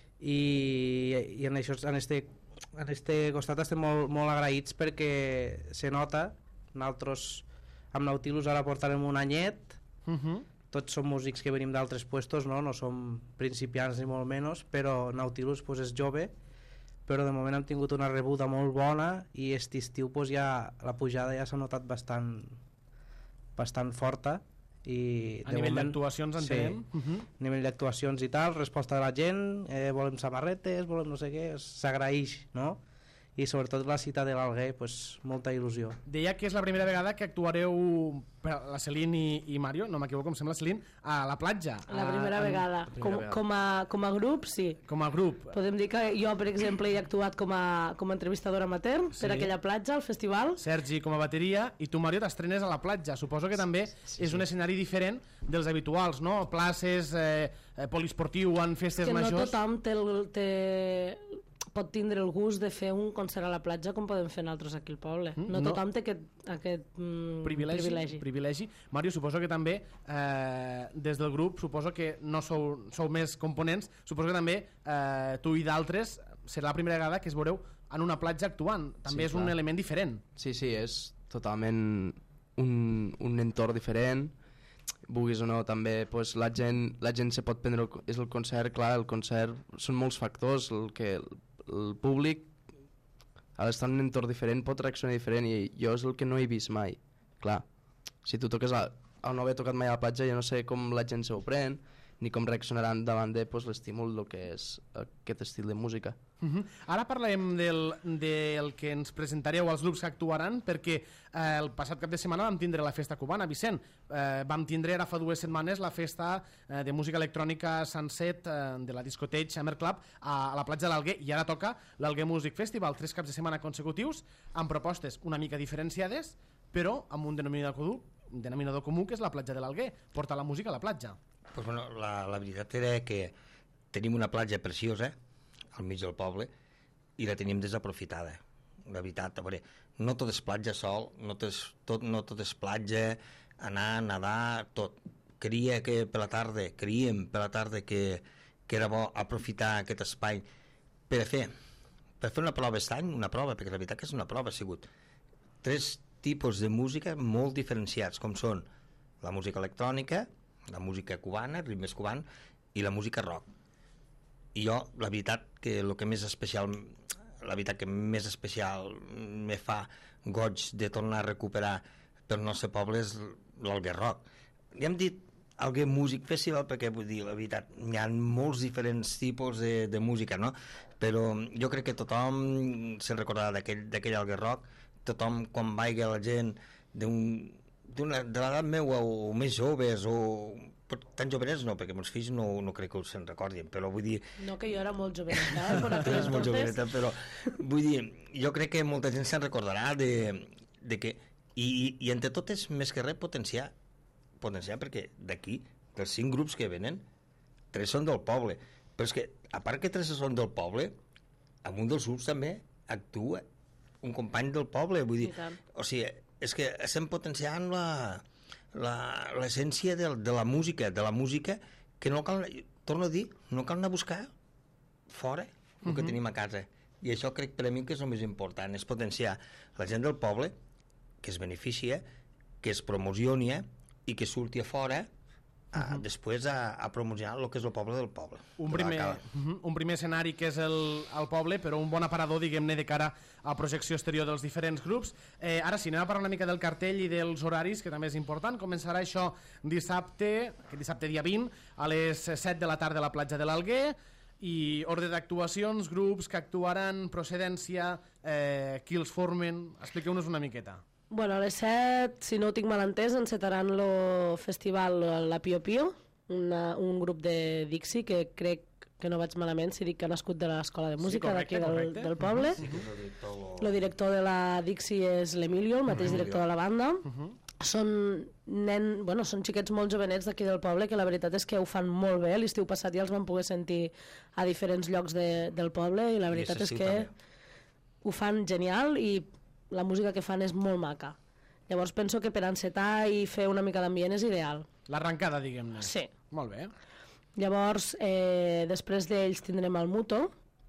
i en este costat estem molt agraïts perquè se nota. Nosaltres amb Nautilus ara portarem un anyet, tots som músics que venim d'altres puestos, no som principiants ni molt menys, però Nautilus és jove, però de moment hem tingut una rebuda molt bona i aquest estiu la pujada ja s'ha notat bastant forta. I a nivell d'actuacions entenem? A nivell d'actuacions i tal, resposta de la gent, volem samarretes, volem no sé què, s'agraeix, no? I sobretot la cita de l'Alguer, molta il·lusió. Deia que és la primera vegada que actuareu, la Celine i Mario, no m'equivoco, em sembla Celine, a la platja. La primera vegada. Com a grup, sí. Com a grup. Podem dir que jo, per exemple, he actuat com a entrevistadora amateur per aquella platja, al festival. Sergi com a bateria, i tu, Mario, t'estrenes a la platja. Suposo que també és un escenari diferent dels habituals, no? Places, poliesportiu, en festes majors. Que no tothom té pot tindre el gust de fer un concert a la platja com podem fer nosaltres aquí al poble. No tothom té aquest privilegi. Mario, suposo que també des del grup, suposo que no sou més components, suposo que també tu i d'altres serà la primera vegada que es veureu en una platja actuant. També és un element diferent. Sí, és totalment un entorn diferent. Vulguis o no, també pues, la gent se pot prendre és el concert, clar, el concert són molts factors, el públic a l'estar en un entorn diferent pot reaccionar diferent, i jo és el que no he vist mai. Clar, si tu toques al no haver tocat mai a la platja, jo no sé com la gent se ho pren ni com reaccionaran davant de l'estímul del que és aquest estil de música. Ara parlem del que ens presentareu als grups que actuaran, perquè el passat cap de setmana vam tindre la festa cubana, Vicent. Vam tindre ara fa 2 setmanes la festa de música electrònica Sunset de la discoteca Hammer Club a la platja de l'Alguer, i ara toca l'Alguer Music Festival, 3 caps de setmana consecutius amb propostes una mica diferenciades, però amb un denominador comú, que és la platja de l'Alguer, portar la música a la platja. Pues bueno, la veritat era que tenim una platja preciosa al mig del poble i la tenim desaprofitada. La veritat, a veure, no tot és platja sol, no tot és platja, anar, nedar, tot. Creiem per la tarda que era bo aprofitar aquest espai per fer una prova perquè la veritat que és una prova, ha sigut 3 tipus de música molt diferenciats, com són la música electrònica, la música cubana, ritmes cubans, i la música rock. I jo, la veritat que el que més especial me fa goig de tornar a recuperar pel nostre poble és l'Alguer Rock. Li hem dit Alguer Music Festival perquè, vull dir, la veritat, hi ha molts diferents tipus de música, no? Però jo crec que tothom se'n recordarà d'aquell Alguer Rock, tothom, quan vagi la gent de l'edat meva o més joves o tan jovenets no, perquè meus fills no crec que se'n recordin, però vull dir... No, que jo era molt joveneta, tu eres molt joveneta, però vull dir, jo crec que molta gent se'n recordarà de que... I entre tot és més que res potenciar, perquè d'aquí, dels 5 grups que venen, 3 són del poble, però és que, a part que 3 són del poble, en un dels grups també actua un company del poble, vull dir, o sigui, és que estem potenciant l'essència de la música, que no cal, torno a dir, no cal anar a buscar fora el que tenim a casa. I això crec per a mi que és el més important, és potenciar la gent del poble, que es beneficia, que es promocioni i que surti a fora després a promocionar el que és el poble del poble. Un primer escenari que és el poble, però un bon aparador, diguem-ne, de cara a projecció exterior dels diferents grups. Ara sí, anem a parlar una mica del cartell i dels horaris, que també és important. Començarà això aquest dissabte dia 20, a les 7 de la tarda a la platja de l'Alguer, i ordre d'actuacions, grups que actuaran, procedència, qui els formen... Expliqueu-nos una miqueta. Bueno, a les 7, si no ho tinc mal entès, encetaran el festival La Pio Pio, un grup de Dixi que crec que no vaig malament si dic que ha nascut de l'escola de música d'aquí del poble. El director de la Dixi és l'Emilio, el mateix director de la banda. Són xiquets molt jovenets d'aquí del poble que la veritat és que ho fan molt bé. L'estiu passat ja els vam poder sentir a diferents llocs del poble i la veritat és que ho fan genial i la música que fan és molt maca. Llavors penso que per encetar i fer una mica d'ambient és ideal. L'arrencada, diguem-ne. Sí. Molt bé. Llavors, després d'ells tindrem el Muto,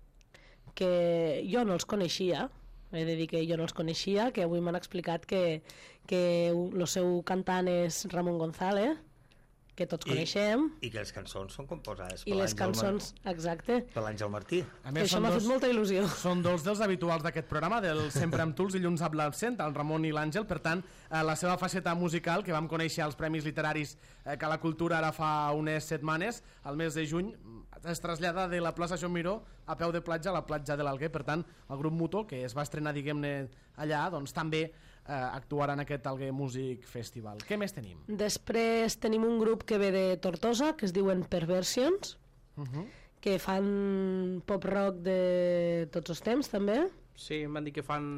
que jo no els coneixia, he de dir que jo no els coneixia, que avui m'han explicat que el seu cantant és Ramon González, que tots coneixem. I que les cançons són composades per l'Àngel Martí. Que això m'ha fet molta il·lusió. Són dos dels habituals d'aquest programa, del Sempre amb tu, els dilluns amb l'absent, el Ramon i l'Àngel. Per tant, la seva faceta musical, que vam conèixer als Premis Literaris que la Cultura ara fa unes setmanes, al mes de juny, es trasllada de la plaça Joan Miró a peu de platja a la platja de l'Alguer. Per tant, el grup Muto, que es va estrenar, diguem-ne, allà, doncs també actuarà en aquest Alguer Music Festival. Què més tenim? Després tenim un grup que ve de Tortosa, que es diuen Perversions, que fan pop-rock de tots els temps, també. Sí, em van dir que fan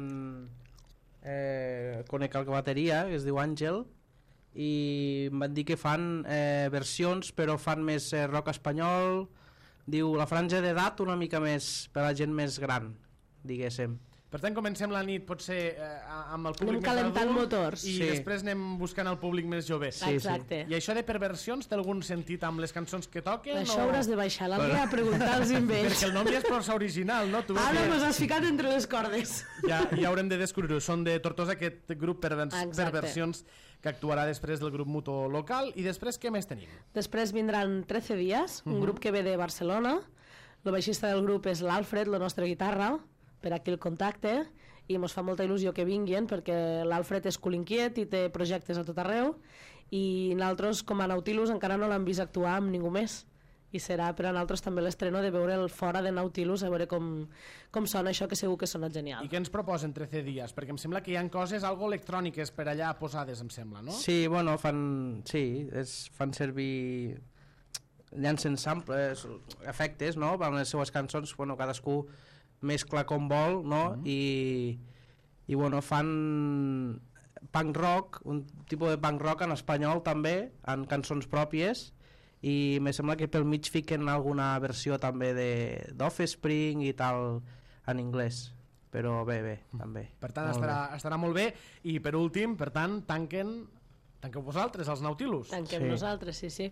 conec el bateria, que es diu Àngel, i em van dir que fan versions, però fan més rock espanyol, diu la franja d'edat una mica més per a la gent més gran, diguéssim. Per tant, comencem la nit potser amb el públic Anem calentant més adult motors. i després anem buscant el públic més jove. Exacte. I això de perversions té algun sentit amb les cançons que toquen? Això hauràs de baixar l'altre a preguntar-los amb ells. Perquè el nom ja és força original, no? Ara mos has ficat entre les cordes. Ja haurem de descobrir-ho. Són de Tortosa, aquest grup Perversions, que actuarà després del grup Muto local. I després què més tenim? Després vindran 13 dies, un grup que ve de Barcelona. El baixista del grup és l'Alfred, la nostra guitarra, per aquí el contacte, i ens fa molta il·lusió que vinguin perquè l'Alfred és cul inquiet i té projectes a tot arreu, i nosaltres com a Nautilus encara no l'hem vist actuar amb ningú més, i serà per a nosaltres també l'estreno de veure'l fora de Nautilus, a veure com sona això, que segur que sona genial. I què ens proposen 13 dies? Perquè em sembla que hi ha coses algo electròniques per allà posades, em sembla, no? Sí, bueno, fan servir, llancen samples, efectes, no?, per les seues cançons, bueno, cadascú mescla com vol, no? I bueno, fan punk rock, un tipus de punk rock en espanyol també, en cançons pròpies, i me sembla que pel mig fiquen alguna versió també d'Offspring i tal en anglès, però bé, també. Per tant, estarà molt bé. I per últim, per tant, tanqueu vosaltres, els Nautilus. Tanquem nosaltres, sí.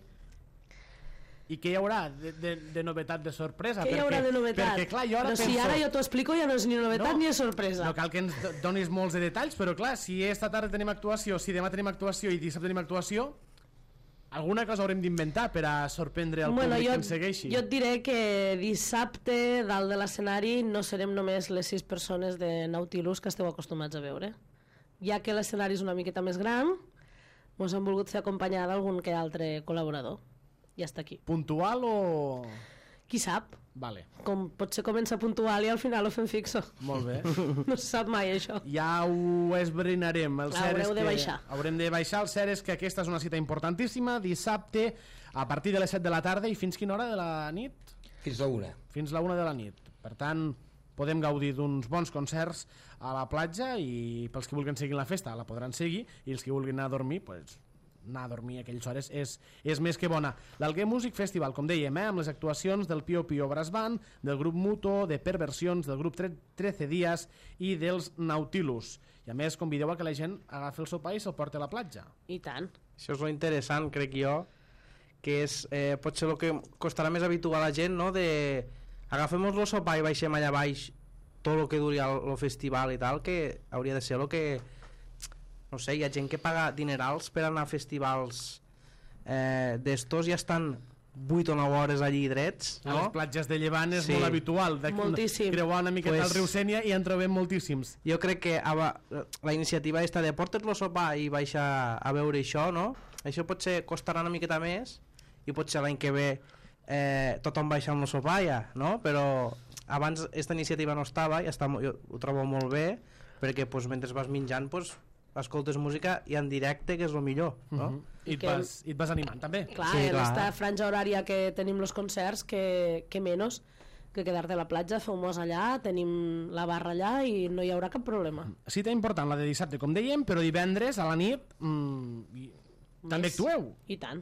I què hi haurà de novetat, de sorpresa? Què hi haurà de novetat? Perquè, clar, jo ara penso... Si ara jo t'ho explico ja no és ni novetat ni és sorpresa. No cal que ens donis molts de detalls, però clar, si esta tarda tenim actuació, si demà tenim actuació i dissabte tenim actuació, alguna cosa haurem d'inventar per a sorprendre el públic que ens segueixi. Jo et diré que dissabte, dalt de l'escenari, no serem només les 6 persones de Nautilus que esteu acostumats a veure. Ja que l'escenari és una miqueta més gran, ens hem volgut fer acompanyar d'algun que altre col·laborador. Ja està aquí. Puntual o...? Qui sap? Vale. Com potser comença puntual i al final ho fem fixo. Molt bé. No se sap mai això. Ja ho esbrinarem. Haureu de baixar. Haurem de baixar. El cert és que aquesta és una cita importantíssima. Dissabte, a partir de les 7 de la tarda, i fins quina hora de la nit? Fins la 1. Fins la 1 de la nit. Per tant, podem gaudir d'uns bons concerts a la platja, i pels que vulguin seguir la festa la podran seguir, i els que vulguin anar a dormir, doncs anar a dormir a aquelles hores és més que bona. L'Alguer Music Festival, com dèiem, amb les actuacions del Pio Pio Brass Band, del grup Muto, de Perversions, del grup 13 Dies i dels Nautilus. I a més convideu a que la gent agafi el sopar i se'l porti a la platja. I tant. Això és lo interessant, crec jo, que és potser el que costarà més habituar a la gent, no?, de agafem-nos el sopar i baixem allà baix tot el que duri el festival i tal, que hauria de ser el que... No sé, hi ha gent que paga dinerals per anar a festivals d'estos i estan 8 o 9 hores allí drets, no? A les platges de Llevant és molt habitual. Moltíssim. Creuar una miqueta el riu Sénia i en trobem moltíssims. Jo crec que la iniciativa està de portes-lo a sopar i baixa a veure això, no? Això potser costarà una miqueta més i potser l'any que ve tothom baixa amb el sopar ja, no? Però abans aquesta iniciativa no estava i jo ho trobo molt bé perquè mentre vas menjant escoltes música i en directe, que és el millor, no? I et vas animant també. Clar, sí, en aquesta franja horària que tenim els concerts, que menys que quedar-te a la platja, feu-mos allà, tenim la barra allà i no hi haurà cap problema. Cita important la de dissabte, com dèiem, però divendres a la nit també actueu. I tant.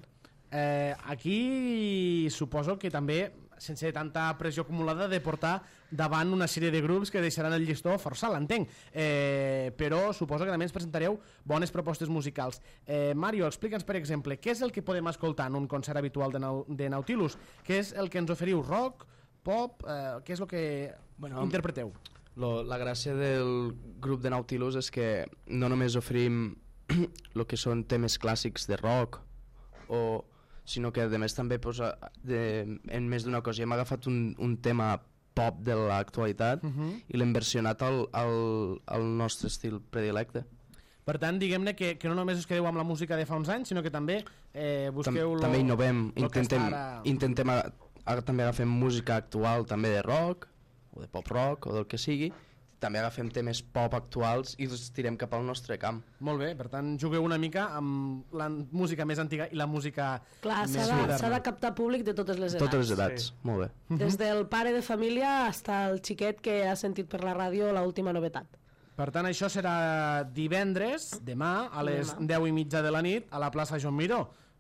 Aquí suposo que també, sense tanta pressió acumulada, de portar davant una sèrie de grups que deixaran el llistó força alt, entenc. Però suposo que també ens presentareu bones propostes musicals. Mario, explica'ns, per exemple, què és el que podem escoltar en un concert habitual de Nautilus? Què és el que ens oferiu? Rock? Pop? Què és el que interpreteu? La gràcia del grup de Nautilus és que no només oferim el que són temes clàssics de rock, sinó que a més també en més d'una ocasió hem agafat un tema pop de l'actualitat i l'hem versionat al nostre estil predilecte. Per tant, diguem-ne que no només us quedeu amb la música de fa uns anys, sinó que també busqueu... També innovem, intentem també agafem música actual també de rock o de pop rock o del que sigui, també agafem temes pop actuals i els tirem cap al nostre camp. Molt bé, per tant jugueu una mica amb la música més antiga i la música més moderna. S'ha de captar públic de totes les edats. Totes les edats, molt bé. Des del pare de família fins al xiquet que ha sentit per la ràdio l'última novetat. Per tant, això serà divendres, demà, a les 10:30 de la nit, a la plaça Joan Miró.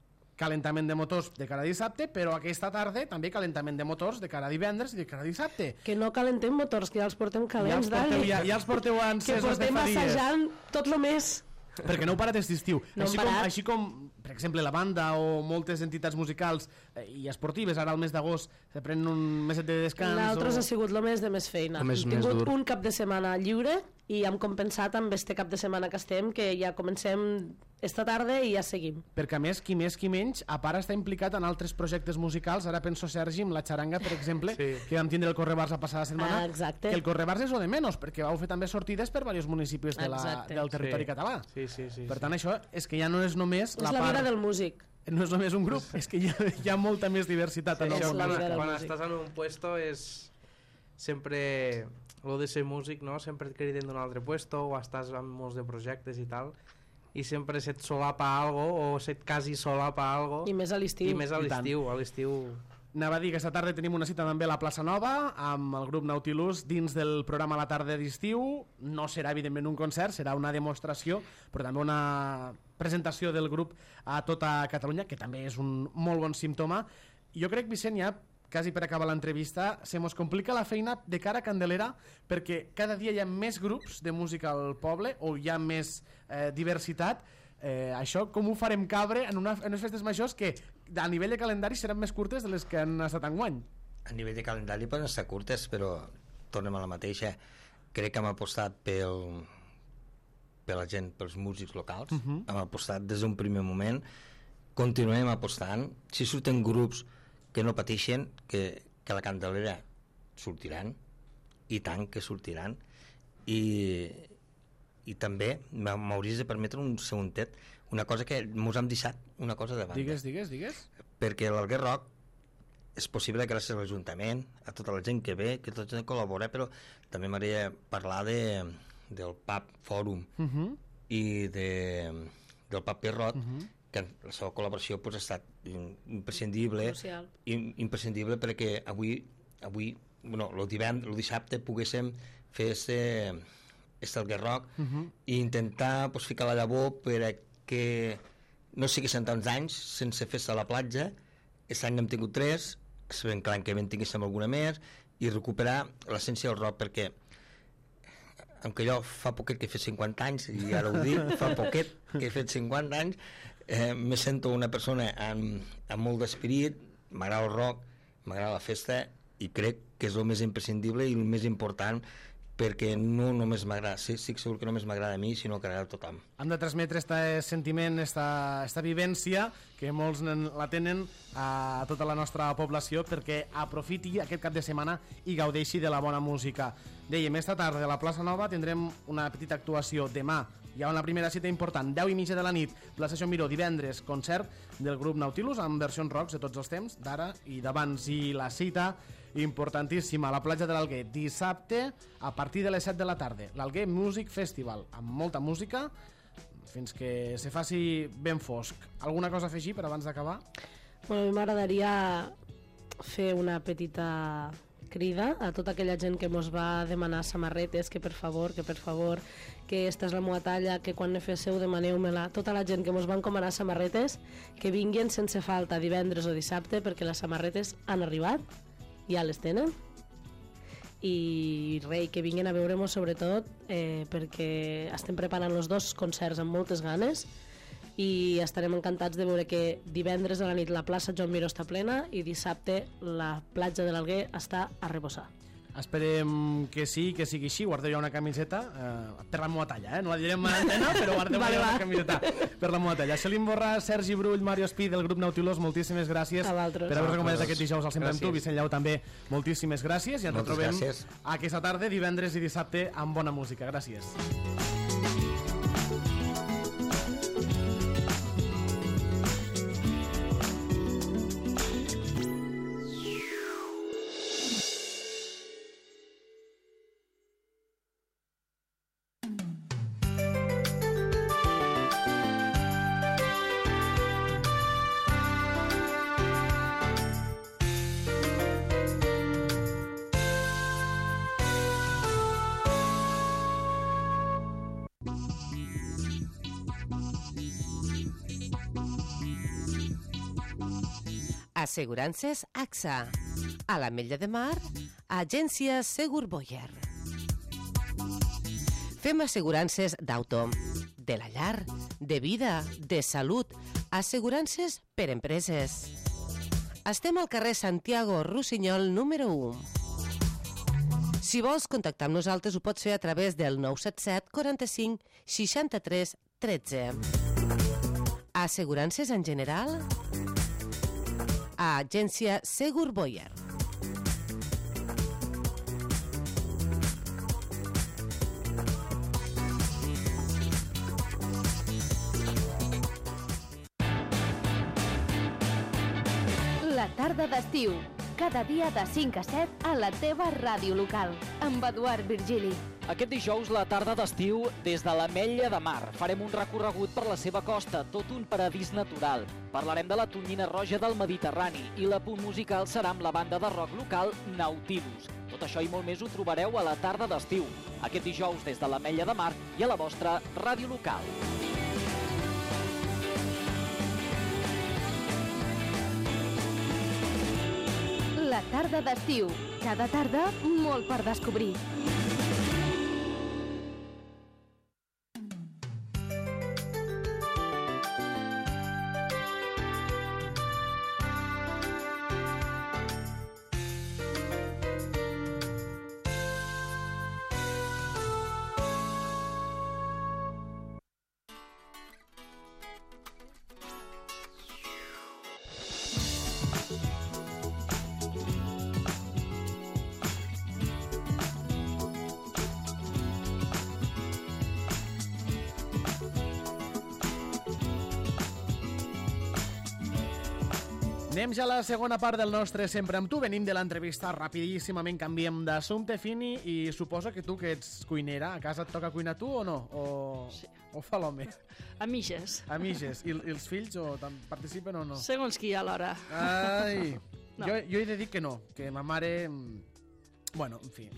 calentament de motors de cara a dissabte, però aquesta tarda també calentament de motors de cara a divendres i de cara a dissabte. Que no calentem motors, que ja els portem calents, Dani. Ja els porteu encesos de fa dies. Que portem assajant tot el mes. Perquè no heu parat aquest estiu. No així com, per exemple, la banda o moltes entitats musicals i esportives, ara al mes d'agost, se prenen un meset de descans. L'altre ha sigut el mes de més feina. Hem tingut un cap de setmana lliure i hem compensat amb este cap de setmana que estem, que ja comencem esta tarda i ja seguim. Perquè a més, qui més qui menys, a part està implicat en altres projectes musicals. Ara penso, Sergi, amb la xaranga, per exemple, que vam tindre el Correbars la passada setmana, que el Correbars és o de menys, perquè vau fer també sortides per diversos municipis del territori català. Per tant, això és que ja no és només la part... És la vida del músic. No és només un grup, és que hi ha molta més diversitat. Quan estàs en un puesto és sempre... Lo de ser músic, no? Sempre et criden d'un altre puesto o estàs amb molts de projectes i tal, i sempre se't solapa algo o se't quasi solapa algo. I més a l'estiu. I més a l'estiu. Anava a dir que aquesta tarda tenim una cita també a la plaça Nova amb el grup Nautilus dins del programa La tarda d'estiu. No serà evidentment un concert, serà una demostració, però també una presentació del grup a tota Catalunya, que també és un molt bon símptoma. Jo crec, Vicent, ja quasi per acabar l'entrevista, se mos complica la feina de cara a Candelera perquè cada dia hi ha més grups de música al poble o hi ha més diversitat. Això com ho farem cabre en unes festes majors que a nivell de calendari seran més curtes de les que han estat enguany? A nivell de calendari poden estar curtes, però tornem a la mateixa. Crec que hem apostat per la gent, pels músics locals. Hem apostat des d'un primer moment, continuem apostant. Si surten grups que no pateixen, que la Candelera sortiran, i tant que sortiran, i també m'hauries de permetre un segundet, una cosa que mos hem deixat, una cosa de banda. Digues. Perquè l'Alguer Rock és possible gràcies a l'Ajuntament, a tota la gent que ve, que tota la gent col·labora, però també m'agradaria parlar del Pub Fòrum i del Pub Pierrot, que la seva col·laboració ha estat imprescindible perquè avui el dissabte poguéssim fer este Alguer Rock i intentar ficar la llavor perquè no siguessin tants anys sense festa a la platja. Aquest any n'hem tingut 3, sabem que l'any que ve en tinguéssim alguna més, i recuperar l'essència del rock, perquè aunque jo fa poquet que he fet 50 anys, i ara ho dic, fa poquet que he fet 50 anys, me sento una persona amb molt d'esperit, m'agrada el rock, m'agrada la festa, i crec que és el més imprescindible i el més important, perquè no només m'agrada, estic segur que només m'agrada a mi, sinó que agrada a tothom. Hem de transmetre aquest sentiment, esta vivència, que molts la tenen a tota la nostra població, perquè aprofiti aquest cap de setmana i gaudeixi de la bona música. Dèiem, esta tarda a la plaça Nova tindrem una petita actuació. Demà hi ha una primera cita important, 10:30 de la nit, plaça Joan Miró. Divendres, concert del grup Nautilus amb versions rocks de tots els temps, d'ara i d'abans. I la cita importantíssima a la platja de l'Alguer, dissabte a partir de les 7 de la tarda, l'Alguer Music Festival, amb molta música fins que se faci ben fosc. Alguna cosa a afegir per abans d'acabar? Bueno, a mi m'agradaria fer una petita crida a tota aquella gent que mos va demanar samarretes, que per favor, que esta és la meva talla, que quan ne féssiu demaneu-me-la. Tota la gent que mos van encomanar samarretes, que vinguin sense falta divendres o dissabte, perquè les samarretes han arribat, ja les tenen, i que vinguin a veure-mos sobretot perquè estem preparant els 2 concerts amb moltes ganes i estarem encantats de veure que divendres a la nit la plaça Joan Miró està plena i dissabte la platja de l'Alguer està a rebossar. Esperem que sí, que sigui així. Guardeu ja una camiseta per la meva talla, no la direm a l'antena, però guardeu ja una camiseta per la meva talla. Celine Borràs, Sergi Brull, Mario Espí del grup Nautilus, moltíssimes gràcies per haver acompanyat aquest dijous al Sempre amb tu. Vicent Llau també, moltíssimes gràcies i ens retrobem aquesta tarda, divendres i dissabte amb bona música. Gràcies. Assegurances AXA. A l'Ametlla de Mar, Agència Segur Boyer. Fem assegurances d'auto, de la llar, de vida, de salut, assegurances per empreses. Estem al carrer Santiago Rossinyol número 1. Si vols contactar amb nosaltres ho pots fer a través del 977 45 63 13. Assegurances en general a Agència Segur Boyer. La tarda d'estiu, cada dia de 5 a 7 a la teva ràdio local, amb Eduard Virgili. Aquest dijous, la tarda d'estiu, des de l'Ametlla de Mar. Farem un recorregut per la seva costa, tot un paradís natural. Parlarem de la tonyina roja del Mediterrani i la punt musical serà amb la banda de rock local Nautilus. Tot això i molt més ho trobareu a la tarda d'estiu. Aquest dijous, des de l'Ametlla de Mar i a la vostra ràdio local. La tarda d'estiu, cada tarda molt per descobrir. Anem ja a la segona part del nostre Sempre amb tu. Venim de l'entrevista, rapidíssimament canviem d'assumpte, Fini, i suposo que tu, que ets cuinera, a casa et toca cuinar tu o no? Sí. O fa l'home? A mitges. A mitges. I els fills participen o no? Segons qui a l'hora. Ai! No. Jo he de dir que no, que ma mare... Bueno, en fi...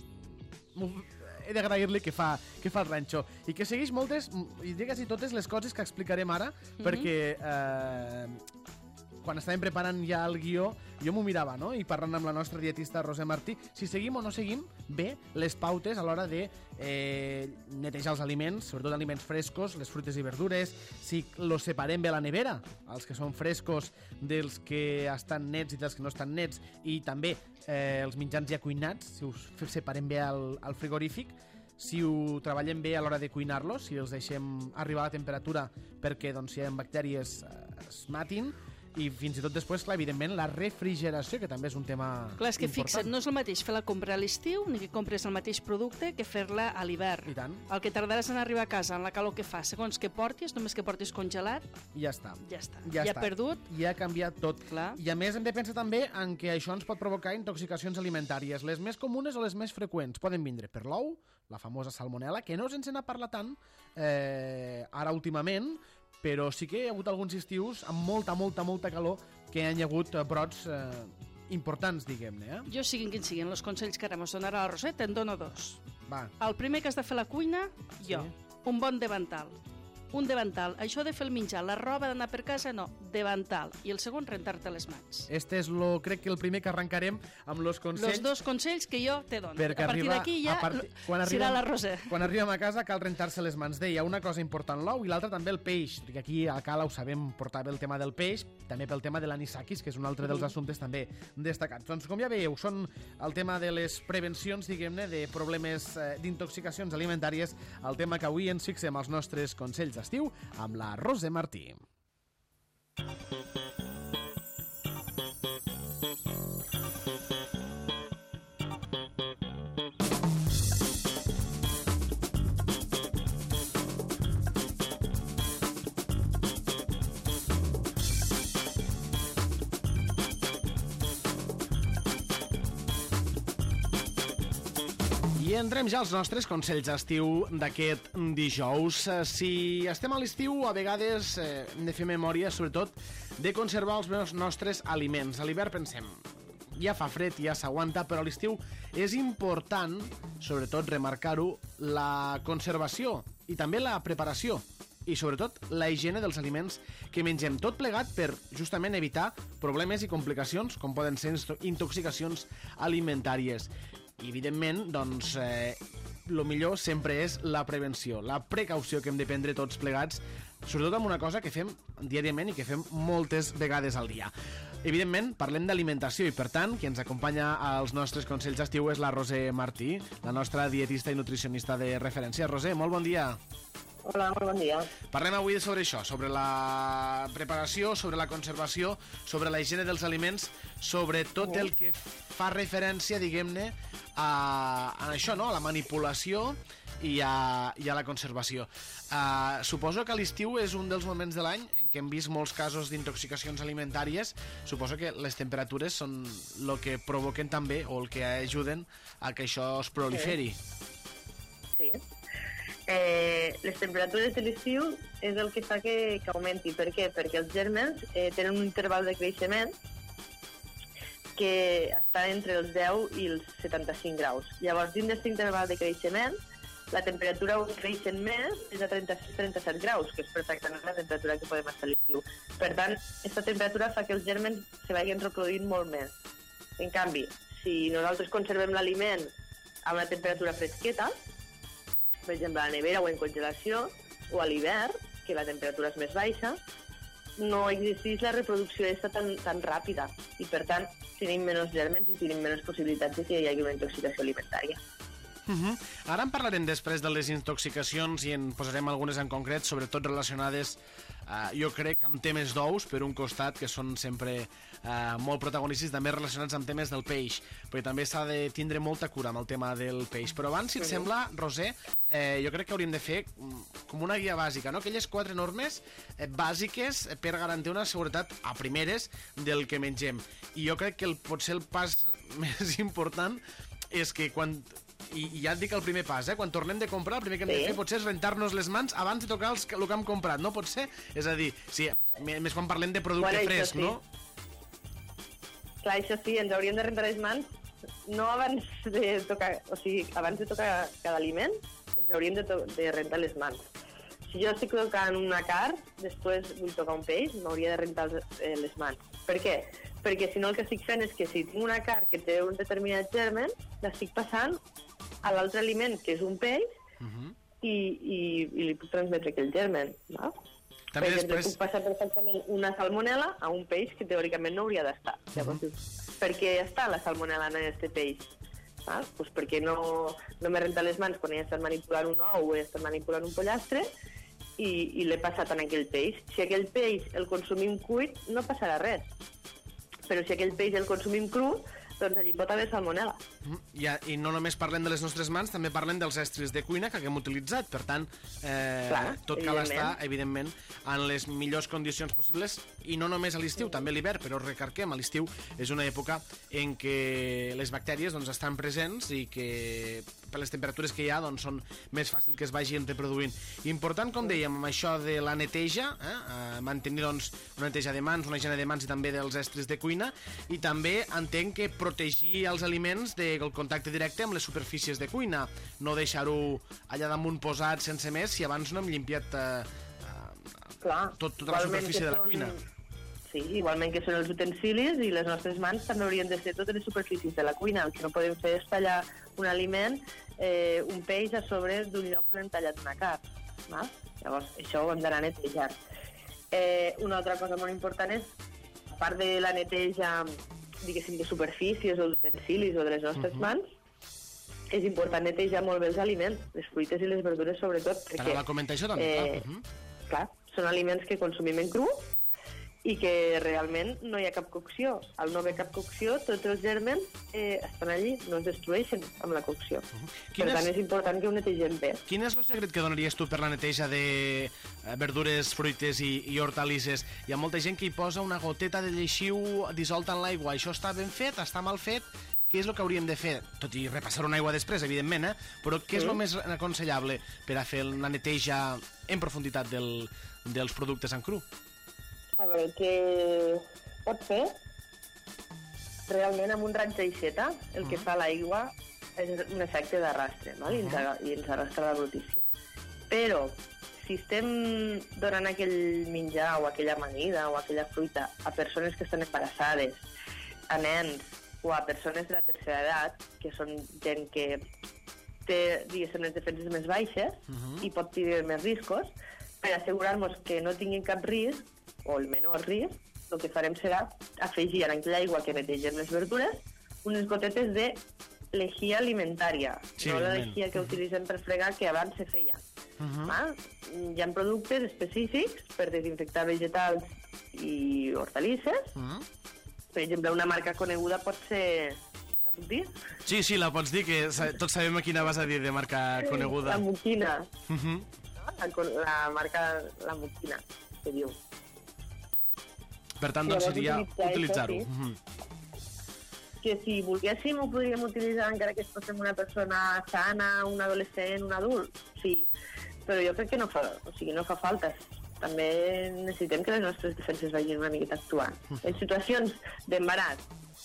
He d'agrair-li que fa el ranxo. I que segueix moltes, i digues-hi totes les coses que explicarem ara, perquè... quan estàvem preparant ja el guió, jo m'ho mirava, no? I parlant amb la nostra dietista Roser Martí, si seguim o no seguim bé les pautes a l'hora de netejar els aliments, sobretot aliments frescos, les fruites i verdures, si los separem bé a la nevera, els que són frescos dels que estan nets i dels que no estan nets, i també els mitjans ja cuinats, si us separem bé al frigorífic, si ho treballem bé a l'hora de cuinar-los, si els deixem arribar a la temperatura perquè doncs, si hi ha bactèries es matin, i fins i tot després, clar, evidentment, la refrigeració, que també és un tema clar, és que important. fixa't, no és el mateix fer la compra a l'estiu ni que compres el mateix producte que fer-la a l'hivern. I tant. El que tardaràs en arribar a casa, en la calor que fa, segons que portis, només que portis congelat, ja està. Ja està. Ja ha perdut. Ja ha canviat tot. Clar. I a més hem de pensar també en que això ens pot provocar intoxicacions alimentàries. Les més comunes o les més freqüents poden vindre per l'ou, la famosa salmonel·la, que no se'ns n'ha parlat tant ara últimament, però sí que hi ha hagut alguns estius amb molta calor que hi ha hagut brots importants, diguem-ne. Jo, siguin quins siguin els consells que ara mos donarà la Roser, te'n dono dos. Va. El primer que has de fer a la cuina, jo, un bon davantal. Un davantal. Això de fer el menjar, la roba d'anar per casa, no, davantal. I el segon, rentar-te les mans. Este és, crec que el primer que arrencarem amb els consells. Els dos consells que jo te dono. Perquè a partir d'aquí ja serà la Roser. Quan arribem a casa cal rentar-se les mans. Deia una cosa important, l'ou, i l'altra també el peix. Perquè aquí a Cala ho sabem portar bé el tema del peix, també pel tema de l'anisakis, que és un altre dels assumptes també destacats. Doncs com ja veieu, són el tema de les prevencions, diguem-ne, de problemes d'intoxicacions alimentàries, el tema que avui ens fixem als nostres consells d'estiu amb la Roser Martí. I entrem ja als nostres consells d'estiu d'aquest dijous. Si estem a l'estiu, a vegades hem de fer memòria, sobretot, de conservar els nostres aliments. A l'hivern pensem, ja fa fred, ja s'aguanta, però a l'estiu és important, sobretot, remarcar-ho, la conservació i també la preparació i sobretot la higiene dels aliments que mengem, tot plegat per justament evitar problemes i complicacions com poden ser intoxicacions alimentàries. I evidentment, doncs, el millor sempre és la prevenció, la precaució que hem de prendre tots plegats, sobretot amb una cosa que fem diàriament i que fem moltes vegades al dia. Evidentment, parlem d'alimentació i, per tant, qui ens acompanya als nostres consells d'estiu és la Roser Martí, la nostra dietista i nutricionista de referència. Roser, molt bon dia. Hola, molt bon dia. Parlem avui sobre això, sobre la preparació, sobre la conservació, sobre la higiene dels aliments, sobre tot el que fa referència, diguem-ne, a això, no? A la manipulació i a la conservació. Suposo que a l'estiu és un dels moments de l'any en què hem vist molts casos d'intoxicacions alimentàries. Suposo que les temperatures són el que provoquen també o el que ajuden a que això es proliferi. Sí. Les temperatures de l'estiu és el que fa que augmenti. Per què? Perquè els gèrmens tenen un interval de creixement que està entre els 10 i els 75 graus. Llavors, dins d'aquest interval de creixement, la temperatura on creixen més és a 36-37 graus, que és perfectament la temperatura que podem estar a l'estiu. Per tant, aquesta temperatura fa que els gèrmens se vagin reproduint molt més. En canvi, si nosaltres conservem l'aliment a una temperatura fresqueta, per exemple, a la nevera o en congelació, o a l'hivern, que la temperatura és més baixa, no existeix la reproducció tan ràpida i, per tant, tenim menys gèrmens i tenim menys possibilitats de que hi hagi una intoxicació alimentària. Ara en parlarem després de les intoxicacions i en posarem algunes en concret, sobretot relacionades, jo crec, amb temes d'ous, per un costat, que són sempre molt protagonistes, també relacionats amb temes del peix, perquè també s'ha de tindre molta cura amb el tema del peix. Però abans, si et sembla, Roser, jo crec que hauríem de fer com una guia bàsica, no? Aquelles 4 normes bàsiques per garantir una seguretat a primeres del que mengem. I jo crec que potser el pas més important és que quan... I ja et dic el primer pas, quan tornem de comprar, el primer que hem de fer potser és rentar-nos les mans abans de tocar el que hem comprat, no pot ser? És a dir, sí, més quan parlem de producte fresc, no? Clar, això sí, ens hauríem de rentar les mans no abans de tocar, o sigui, abans de tocar cada aliment, ens hauríem de rentar les mans. Si jo estic tocant una carn, després vull tocar un peix, m'hauria de rentar les mans. Per què? Perquè si no el que estic fent és que si tinc una carn que té un determinat germen, l'estic passant a l'altre aliment, que és un peix, i li puc transmetre aquell germen. No? Per exemple, puc passar perfectament una salmonel·la a un peix que teòricament no hauria d'estar. Per què està la salmonel·la en aquest peix? Pues perquè no m'he rentat les mans quan he estat manipulant un ou o he estat manipulant un pollastre i l'he passat en aquell peix. Si aquell peix el consumim cuit, no passarà res. Però si aquell peix el consumim cru, doncs allí pot haver salmonel·la. I no només parlem de les nostres mans, també parlem dels estris de cuina que haguem utilitzat. Per tant, tot cal estar, evidentment, en les millors condicions possibles, i no només a l'estiu, també a l'hivern, però recarquem, a l'estiu és una època en què les bactèries estan presents i que per les temperatures que hi ha són més fàcil que es vagin reproduint. Important, com dèiem, amb això de la neteja, mantenir una neteja de mans, una higiene de mans i també dels estris de cuina, i també entenc que protegir els aliments del contacte directe amb les superfícies de cuina, no deixar-ho allà damunt posat sense més si abans no hem limpiat tota la superfície de la cuina. Sí, igualment que són els utensilis, i les nostres mans també haurien de ser totes les superfícies de la cuina. El que no podem fer és tallar un aliment, un peix a sobre d'un lloc on hem tallat una carn. Llavors, això ho hem d'anar a netejar. Una altra cosa molt important és, a part de la neteja, diguéssim, de superfícies o d'utensilis o de les nostres mans, és important netejar molt bé els aliments, les fruites i les verdures sobretot, perquè... Va comentar això també, clar, són aliments que consumim en cru i que realment no hi ha cap cocció. Al no haver cap cocció, tots els gèrmens estan allí, no es destrueixen amb la cocció. Per tant, és important que ho netegem bé. Quin és el secret que donaries tu per la neteja de verdures, fruites i hortalisses? Hi ha molta gent que hi posa una goteta de lleixiu dissolta en l'aigua. Això està ben fet? Està mal fet? Què és el que hauríem de fer? Tot i repassar una aigua després, evidentment, però què és el més aconsellable per a fer la neteja en profunditat dels productes en cru? A veure, què pot fer? Realment, amb un raig d'aixeta, el que fa l'aigua és un efecte d'arrastre, i ens arrastra la brutícia. Però, si estem donant aquell menjar o aquella amanida o aquella fruita a persones que estan embarassades, a nens o a persones de la tercera edat, que són gent que té, diguéssim, les defenses més baixes i pot tenir més riscos, per assegurar-nos que no tinguin cap risc, o el menor risc, el que farem serà afegir en aquella aigua que netegem les verdures unes gotetes de lejía alimentària, no la lejía que utilitzem per fregar, que abans se feia. Hi ha productes específics per desinfectar vegetals i hortalisses. Per exemple, una marca coneguda pot ser... La puc dir? Sí, la pots dir, que tots sabem a quina vas a dir de marca coneguda. La Muquina. La marca La Muquina, que diu. Per tant, doncs seria utilitzar-ho. Que si volguéssim ho podríem utilitzar encara que fóssim una persona sana, un adolescent, un adult, sí. Però jo crec que no fa falta. També necessitem que les nostres defenses vagin una miqueta actuant. En situacions d'embaràs,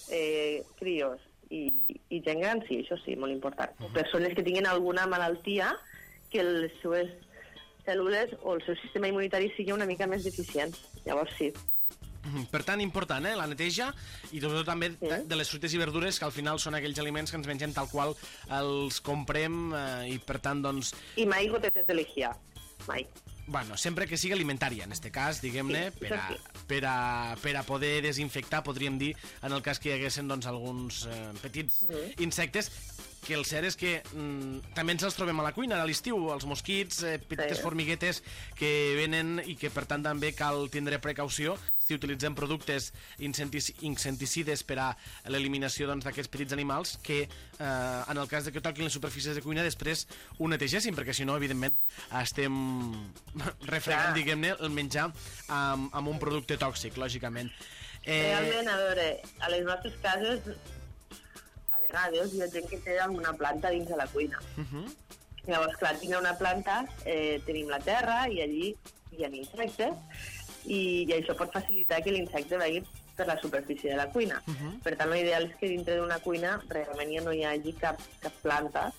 crios i gent gran, sí, això sí, molt important. Persones que tinguin alguna malaltia que les seues cèl·lules o el seu sistema immunitari sigui una mica més deficient. Llavors sí. Per tant, important, la neteja i sobretot també de les fruites i verdures, que al final són aquells aliments que ens mengem tal qual els comprem i per tant, doncs... I mai gotetes de lejía, mai. Bueno, sempre que sigui alimentària, en este cas, diguem-ne, per a poder desinfectar, podríem dir, en el cas que hi haguessin doncs, alguns petits insectes, que el cert és que també ens els trobem a la cuina a l'estiu, els mosquits, petites formiguetes que venen i que per tant també cal tindre precaució si utilitzem productes insecticides per a l'eliminació d'aquests petits animals, que en el cas que toquin les superfícies de cuina després ho netegéssim, perquè si no, evidentment, estem refregant, diguem-ne, el menjar amb un producte tòxic, lògicament. Realment, a veure, a les nostres cases a vegades hi ha gent que té una planta dins de la cuina. Llavors, clar, tindre una planta, tenim la terra i allí hi ha insectes i això pot facilitar que l'insecte vagi per la superfície de la cuina. Per tant, l'ideal és que dintre d'una cuina realment ja no hi hagi cap planta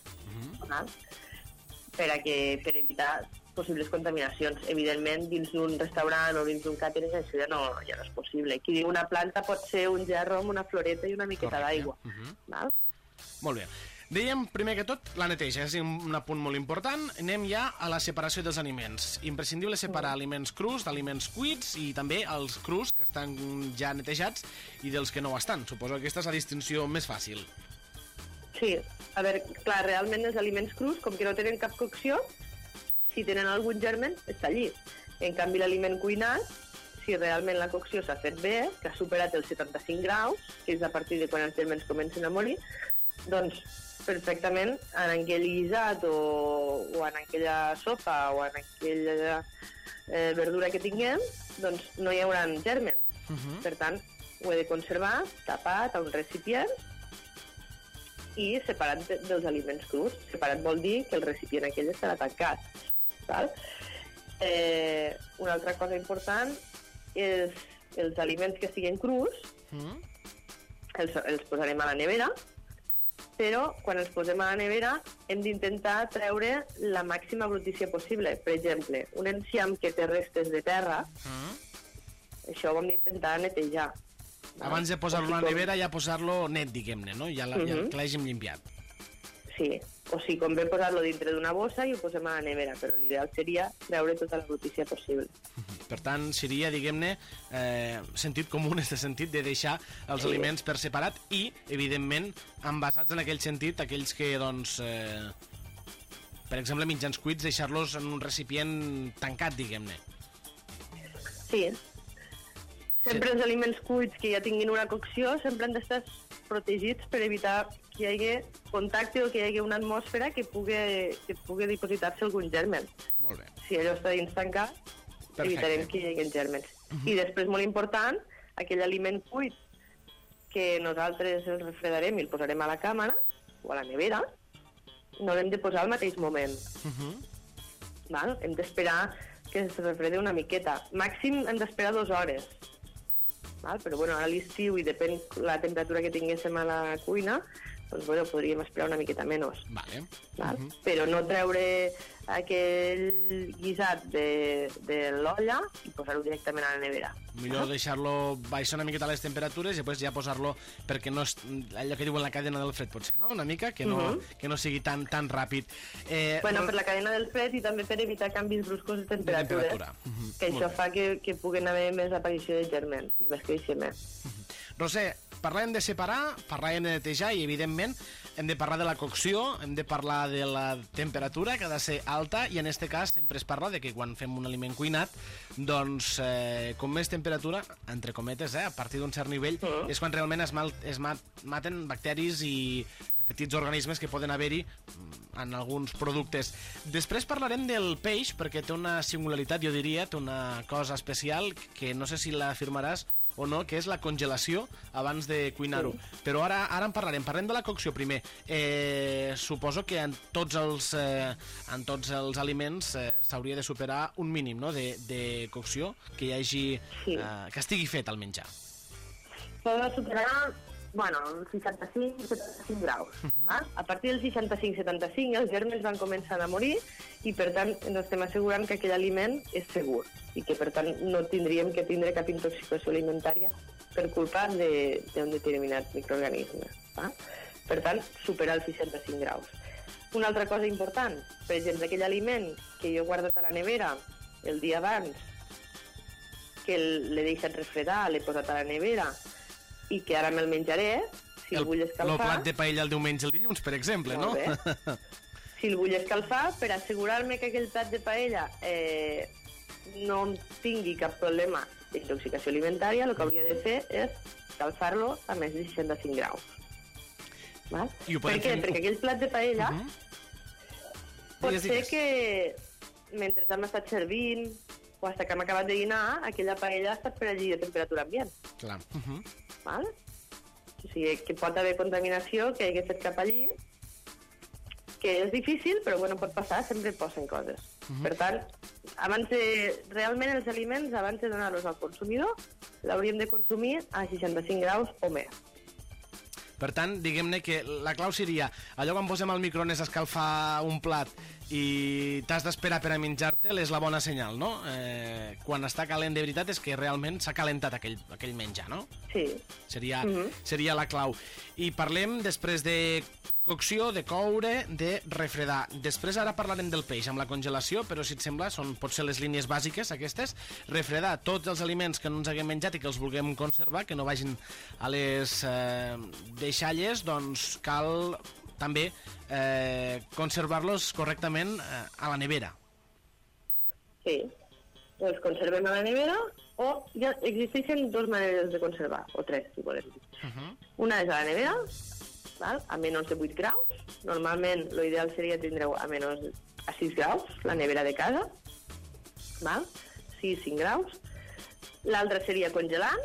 per evitar possibles contaminacions. Evidentment, dins d'un restaurant o dins d'un càtering això ja no és possible. Qui diu una planta pot ser un gerro amb una floreta i una miqueta d'aigua. Molt bé. Dèiem, primer que tot, la neteja és un apunt molt important. Anem ja a la separació dels aliments. Imprescindible separar aliments crus d'aliments cuits i també els crus que estan ja netejats i dels que no ho estan. Suposo que aquesta és la distinció més fàcil. Sí. A veure, clar, realment els aliments crus, com que no tenen cap cocció, si tenen algun germen, està allí. En canvi, l'aliment cuinat, si realment la cocció s'ha fet bé, que ha superat els 75 graus, que és a partir de quan els germens comencen a morir, doncs perfectament en aquell guisat o en aquella sopa o en aquella verdura que tinguem, doncs no hi haurà germens. Per tant, ho he de conservar tapat a un recipient i separat dels aliments crus. Separat vol dir que el recipient aquell estarà tancat. Una altra cosa important és els aliments que estiguin crus, els posarem a la nevera, però quan els posem a la nevera hem d'intentar treure la màxima brutícia possible. Per exemple, un enciam que té restes de terra, això ho hem d'intentar netejar. Abans de posar-lo a la nevera, ja posar-lo net, diguem-ne, no? Ja que l'hàgim limpiat. Sí, o sigui, convé posar-lo dintre d'una bossa i ho posem a la nevera, però l'ideal seria treure tota la brutícia possible. Per tant, seria, diguem-ne, sentit comú en aquest sentit de deixar els aliments per separat i, evidentment, envasats en aquell sentit, aquells que, doncs, per exemple, mitjans cuits, deixar-los en un recipient tancat, diguem-ne. Sí. Sempre els aliments cuits que ja tinguin una cocció sempre han d'estar protegits per evitar que hi hagi contacte o que hi hagi una atmosfera que pugui dipositar-se algun germen. Molt bé. Si allò està dins tancat, evitarem que hi hagi germens. I després, molt important, aquell aliment cuit que nosaltres el refredarem i el posarem a la càmera o a la nevera, no l'hem de posar al mateix moment. Hem d'esperar que es refredi una miqueta. Màxim hem d'esperar 2 hores. Però bueno, ara a l'estiu i depèn la temperatura que tinguéssim a la cuina, doncs bueno, podríem esperar una miqueta menys. Vale. Val? Però no treure aquell guisat de l'olla i posar-ho directament a la nevera. Millor deixar-lo baixar una miqueta les temperatures i després ja posar-lo perquè no és allò que diuen la cadena del fred, potser, no? Una mica, que no sigui tan ràpid. Bueno, per la cadena del fred i també per evitar canvis bruscos de temperatura. Que això fa que puguen haver més aparició de germans i més creixement. Roser, parlàvem de separar, parlàvem de netejar i, evidentment, hem de parlar de la cocció, hem de parlar de la temperatura, que ha de ser alta, i en aquest cas sempre es parla de que quan fem un aliment cuinat, doncs, com més temperatura, entre cometes, a partir d'un cert nivell, és quan realment es maten bacteris i petits organismes que poden haver-hi en alguns productes. Després parlarem del peix, perquè té una singularitat, jo diria, té una cosa especial, que no sé si la afirmaràs o no, que és la congelació abans de cuinar-ho. Però ara en parlarem. Parlem de la cocció primer. Suposo que en tots els aliments s'hauria de superar un mínim, no?, de cocció, que hi hagi... que estigui fet el menjar. S'ha de superar, bueno, 65-75 graus. A partir del 65-75 els germans van començar a morir i, per tant, ens estem assegurant que aquell aliment és segur i que, per tant, no tindríem que tindre cap intoxicació alimentària per culpa d'un determinat microorganisme. Per tant, superar els 65 graus. Una altra cosa important, per exemple, aquell aliment que jo he guardat a la nevera el dia abans, que l'he deixat refredar, l'he posat a la nevera i que ara me'l menjaré, si el vull escalfar... El plat de paella el diumenge el dilluns, per exemple, no? Si el vull escalfar, per assegurar-me que aquell plat de paella no tingui cap problema d'intoxicació alimentària, el que hauria de fer és escalfar-lo a més de 65 graus. Per què? Perquè aquell plat de paella pot ser que mentre hem estat servint o fins que hem acabat de dinar, aquella paella ha estat per allí de temperatura ambient. Clar. O sigui, que pot haver contaminació que hagi fet cap allí, que és difícil, però bueno, pot passar, sempre posen coses. Per tant, realment els aliments, abans de donar-los al consumidor, l'hauríem de consumir a 65 graus o més. Per tant, diguem-ne que la clau seria allò quan posem al microones a escalfar un plat i t'has d'esperar per a menjar-te'l, és la bona senyal, no? Quan està calent de veritat és que realment s'ha calentat aquell menjar, no? Sí. Seria la clau. I parlem després de cocció, de coure, de refredar. Després ara parlarem del peix amb la congelació, però si et sembla són potser les línies bàsiques aquestes. Refredar tots els aliments que no ens haguem menjat i que els vulguem conservar, que no vagin a les deixalles, doncs cal també conservar-los correctament a la nevera. Sí, els conservem a la nevera o ja existeixen dues maneres de conservar, o tres, si volem. Una és a la nevera, a menys de 8 graus. Normalment l'ideal seria tindre-ho a 6 graus, la nevera de casa, 6-5 graus. L'altra seria congelant,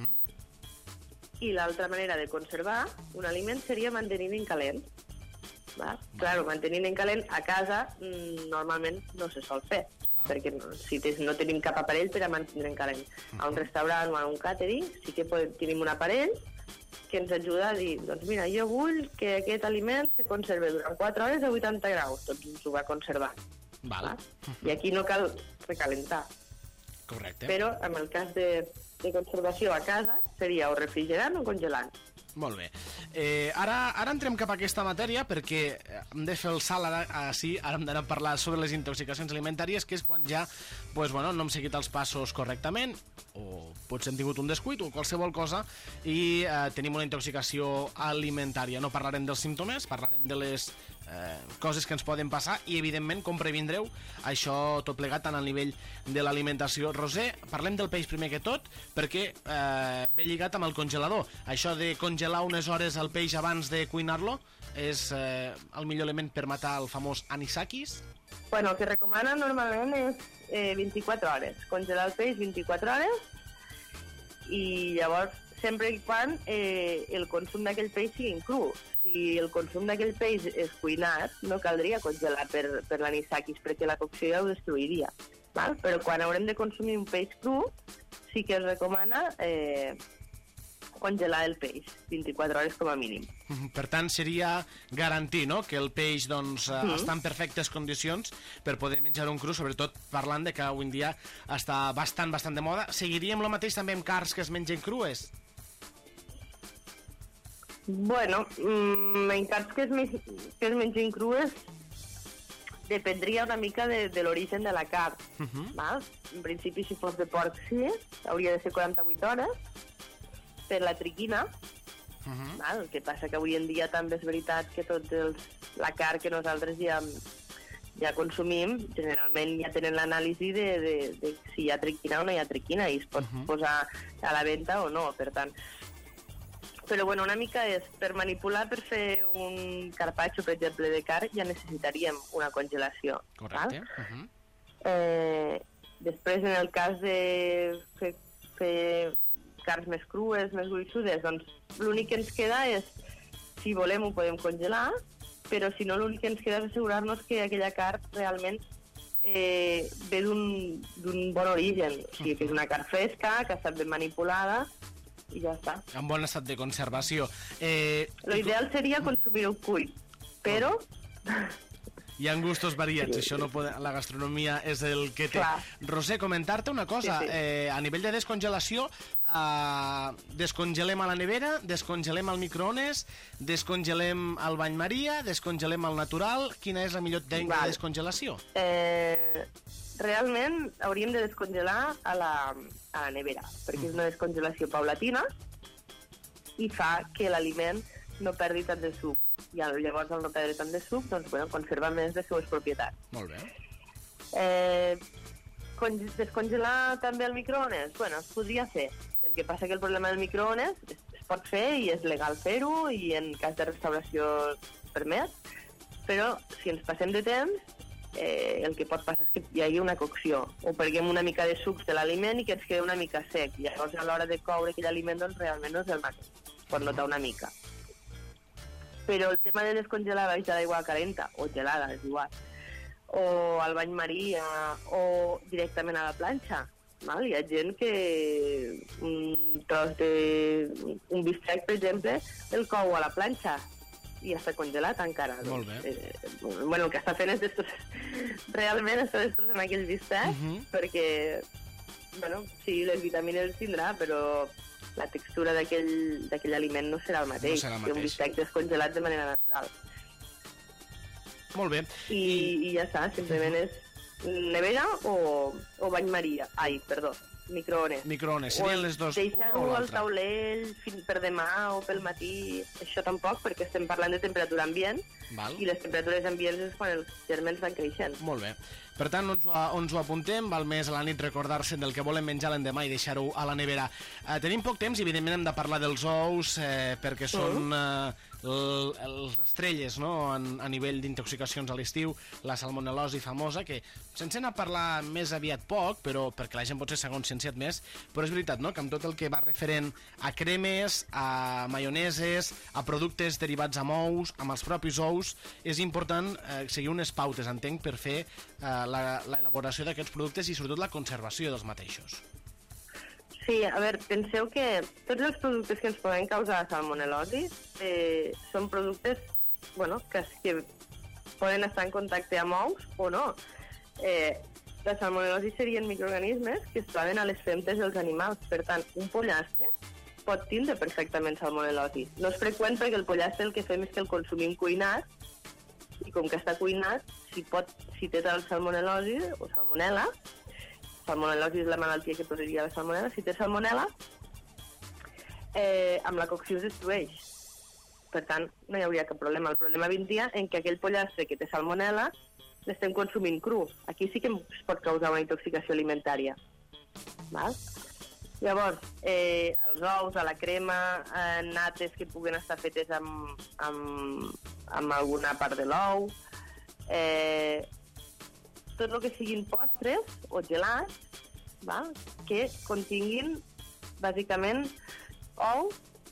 i l'altra manera de conservar un aliment seria mantenint en calent. Claro, mantenint en calent a casa normalment no se sol fer, perquè no tenim cap aparell per a mantenir en calent. A un restaurant o a un càtering sí que tenim un aparell que ens ajuda a dir, doncs mira, jo vull que aquest aliment se conservi durant 4 hores a 80 graus, doncs ens ho va conservar. I aquí no cal recalentar. Correcte. Però en el cas de conservació a casa seria o refrigerant o congelant. Molt bé. Ara entrem cap a aquesta matèria perquè hem de fer el salt ara hem d'anar a parlar sobre les intoxicacions alimentàries, que és quan ja no hem seguit els passos correctament o potser hem tingut un descuit o qualsevol cosa i tenim una intoxicació alimentària. No parlarem dels símptomes, parlarem de les coses que ens poden passar i, evidentment, com previndreu això tot plegat tant al nivell de l'alimentació. Roser, parlem del peix primer que tot, perquè ve lligat amb el congelador. Això de congelar unes hores el peix abans de cuinar-lo és el millor element per matar el famós anisakis? Bueno, el que recomana normalment és 24 hores. Congelar el peix 24 hores i llavors sempre i quan el consum d'aquell peix sigui cru. Si el consum d'aquell peix és cuinat, no caldria congelar per l'anisakis, perquè la cocció ja ho destruiria. Però quan haurem de consumir un peix cru, sí que es recomana congelar el peix, 24 hores com a mínim. Per tant, seria garantir, no?, que el peix doncs, està en perfectes condicions per poder menjar un cru, sobretot parlant de que avui en dia està bastant de moda. Seguiríem el mateix també amb carns que es mengen crues? Bueno, en carns que es mengen crues dependria una mica de l'origen de la carn. Val? En principi, si fos de porc, sí, hauria de ser 48 hores per la triquina. Val? El que passa que avui en dia també és veritat que la carn que nosaltres ja consumim, generalment ja tenen l'anàlisi de si hi ha triquina o no hi ha triquina i es pot posar a la venda o no, per tant. Però bueno, una mica és, per manipular, per fer un carpaccio, per exemple, de carn, ja necessitaríem una congelació. Correcte. Després, en el cas de fer carns més crues, més gruixudes, doncs l'únic que ens queda és, si volem ho podem congelar, però si no l'únic que ens queda és assegurar-nos que aquella carn realment ve d'un bon origen, o sigui, que és una carn fresca, que ha estat ben manipulada, i ja està. En bon estat de conservació. L'ideal seria consumir-ho cuit, però... Hi ha gustos variats, això no pot... la gastronomia és el que té. Clar. Roser, comentar-te una cosa, Sí. A nivell de descongelació, descongelem a la nevera, descongelem al microones, descongelem al bany maria, descongelem al natural, quina és la millor tècnica de descongelació? Realment hauríem de descongelar a la nevera, perquè és una descongelació paulatina i fa que l'aliment no perdi tant de suc. I llavors, al no perdre tant de suc, doncs, bueno, conserva més de seues propietats. Molt bé. Descongelar també al microones? Bueno, es podria fer. El que passa que el problema del microones es pot fer i és legal fer-ho i en cas de restauració permet, però si ens passem de temps, el que pot passar és que hi hagi una cocció o perguem una mica de sucs de l'aliment i que ens quedi una mica sec. I llavors, a l'hora de coure aquell aliment, doncs, realment no és el mateix. Pot notar una mica. Però el tema de descongelar a baix de l'aigua calenta, o gelada, és igual, o al bany maria, o directament a la planxa. Val? Hi ha gent que un tros un bistec, per exemple, el cou a la planxa i ja està congelat encara. Molt bé. Bueno, el que està fent és realment està destrossant aquell bistec, perquè, bueno, sí, les vitamines les tindrà, però la textura d'aquell aliment no serà el mateix. No serà el que un mateix. bistec descongelat de manera natural. Molt bé. I ja està, simplement és nevera o bany maria. Ai, perdó, microones. Microones, serien les dos. Deixar-ho al taulell per demà o pel matí, això tampoc, perquè estem parlant de temperatura ambient. Val. I les temperatures ambients és quan els germans van creixent. Molt bé. Per tant, on ho apuntem, val més a la nit recordar-se del que volem menjar l'endemà i deixar-ho a la nevera. Tenim poc temps i evidentment hem de parlar dels ous perquè són les estrelles, no?, a nivell d'intoxicacions a l'estiu, la salmonel·losi famosa, que sense anar a parlar més aviat poc, però perquè la gent potser s'ha conscienciat més, però és veritat, no?, que amb tot el que va referent a cremes, a maioneses, a productes derivats amb ous, amb els propis ous, és important seguir unes pautes, entenc, per fer l'elaboració d'aquests productes i sobretot la conservació dels mateixos. Sí, a veure, penseu que tots els productes que ens poden causar salmonel·losi són productes, bueno, que poden estar en contacte amb ous o no. La salmonel·losi serien microorganismes que es troben a les femtes dels animals. Per tant, un pollastre pot tindre perfectament salmonel·losi. No és freqüent perquè el pollastre el que fem és que el consumim cuinat i com que està cuinat, si té el salmonel·losi o salmonel·la, salmonel·losi és la malaltia que produiria la salmonel·la, si té salmonel·la, amb la cocció es destrueix. Per tant, no hi hauria cap problema. El problema vindria en que aquell pollastre que té salmonel·la l'estem consumint cru. Aquí sí que es pot causar una intoxicació alimentària. Val? Llavors, els ous, a la crema, nates que puguen estar fetes amb alguna part de l'ou, tot el que siguin postres o gelats, que continguin bàsicament ou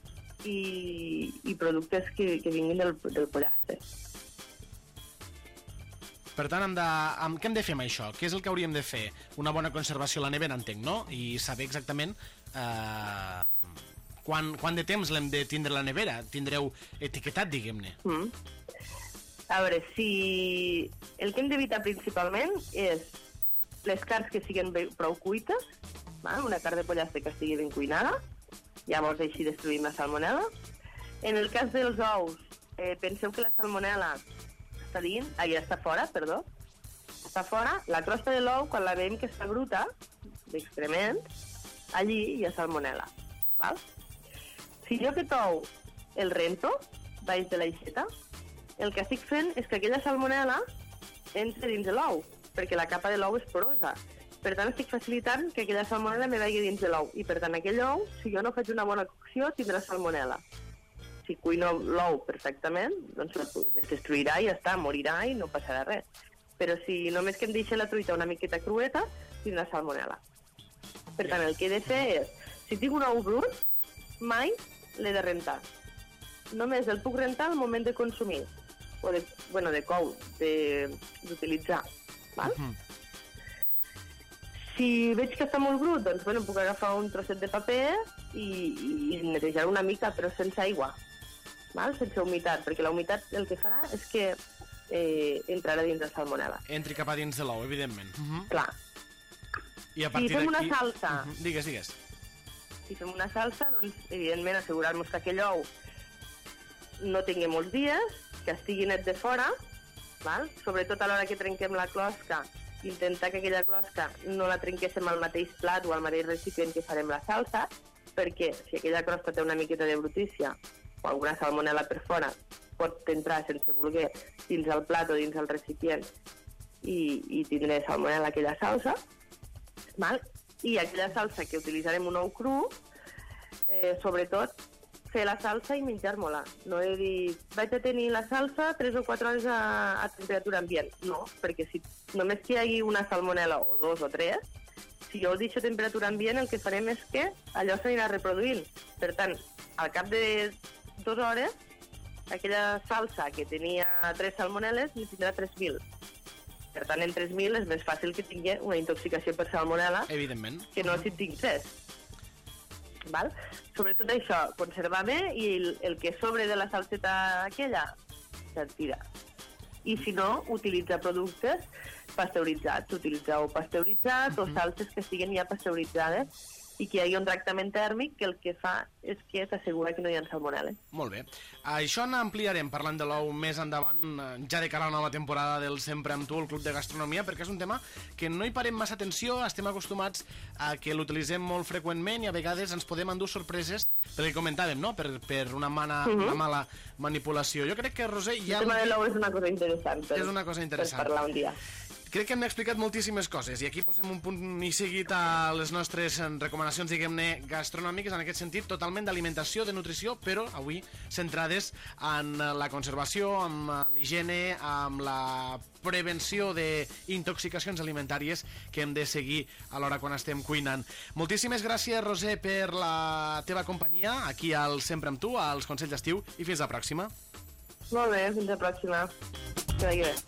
i productes que vinguin del pollastre. Per tant, què hem de fer amb això? Què és el que hauríem de fer? Una bona conservació a la nevera, entenc, no? I saber exactament quant de temps l'hem de tindre a la nevera? Tindreu etiquetat, diguem-ne. A veure, si el que hem d'evitar principalment és les carns que siguin prou cuites, una carn de pollastre que estigui ben cuinada, llavors així destruïm la salmonel·la. En el cas dels ous, penseu que la salmonel·la està fora, està fora. La crosta de l'ou, quan la veiem que està bruta, d'excrement, allí hi ha salmonel·la. Val? Si jo aquest ou el rento, baix de l'aixeta, el que estic fent és que aquella salmonel·la entra dins de l'ou, perquè la capa de l'ou és porosa. Per tant, estic facilitant que aquella salmonel·la me vagi dins de l'ou. I, per tant, aquell ou, si jo no faig una bona cocció, tindrà salmonel·la. Si cuino l'ou perfectament, doncs es destruirà i ja està, morirà i no passarà res. Però si només que em deixa la truita una miqueta crueta, tindrà salmonel·la. Per tant, el que he de fer és, si tinc un ou brut, mai l'he de rentar. Només el puc rentar al moment de consumir, o de cou, d'utilitzar. Si veig que està molt brut, doncs puc agafar un trosset de paper i netejar una mica, però sense aigua, sense humitat, perquè la humitat el que farà és que entrarà dins de salmonel·la. Entri cap a dins de l'ou, evidentment. Clar. I a partir si fem una d'aquí... salsa... Digues. Si fem una salsa, doncs, evidentment, assegurar-nos que aquell ou no tingui molts dies, que estigui net de fora, sobretot a l'hora que trenquem la closca, intentar que aquella closca no la trenquéssim al mateix plat o al mateix recipient que farem la salsa, perquè si aquella crosta té una miqueta de brutícia o alguna salmonel·la per fora, pot entrar sense voler dins el plat o dins el recipient i tindré salmonel·la aquella salsa. I aquella salsa que utilitzarem un ou cru, sobretot fer la salsa i menjar-me-la. No he dit, vaig a tenir la salsa 3 o 4 hores a temperatura ambient. No, perquè si només que hi hagi una salmonel·la o 2 o 3, si jo ho deixo a temperatura ambient, el que farem és que allò s'anirà reproduint. Per tant, al cap de 2 hores, aquella salsa que tenia 3 salmonel·les en tindrà 3.000. Per tant, en 3.000 és més fàcil que tingui una intoxicació per salmonel·la que no si tinc 3. Sobretot això, conservar bé i el que sobre de la salseta aquella se'n tira. I si no, utilitzar productes pasteuritzats, utilitzar ou pasteuritzat o salses que estiguin ja pasteuritzades i que hi hagi un tractament tèrmic que el que fa és que s'assegura que no hi ha salmonel·les. Molt bé. Això n'ampliarem parlant de l'ou més endavant, ja de cara a la nova temporada del Sempre amb tu, el Club de Gastronomia, perquè és un tema que no hi parem massa atenció, estem acostumats a que l'utilitzem molt freqüentment i a vegades ens podem endur sorpreses, perquè comentàvem, no?, per una mala manipulació. Jo crec que, Roser, ja... El tema de l'ou és una cosa interessant és una cosa interessant per parlar un dia. Crec que hem explicat moltíssimes coses i aquí posem un punt i seguit a les nostres recomanacions, diguem-ne, gastronòmiques, en aquest sentit, totalment d'alimentació, de nutrició, però avui centrades en la conservació, amb l'higiene, amb la prevenció d'intoxicacions alimentàries que hem de seguir a l'hora quan estem cuinant. Moltíssimes gràcies, Roser, per la teva companyia aquí al Sempre amb tu, als Consells d'Estiu, i fins la pròxima. Molt bé, fins la pròxima. Que vagi bé.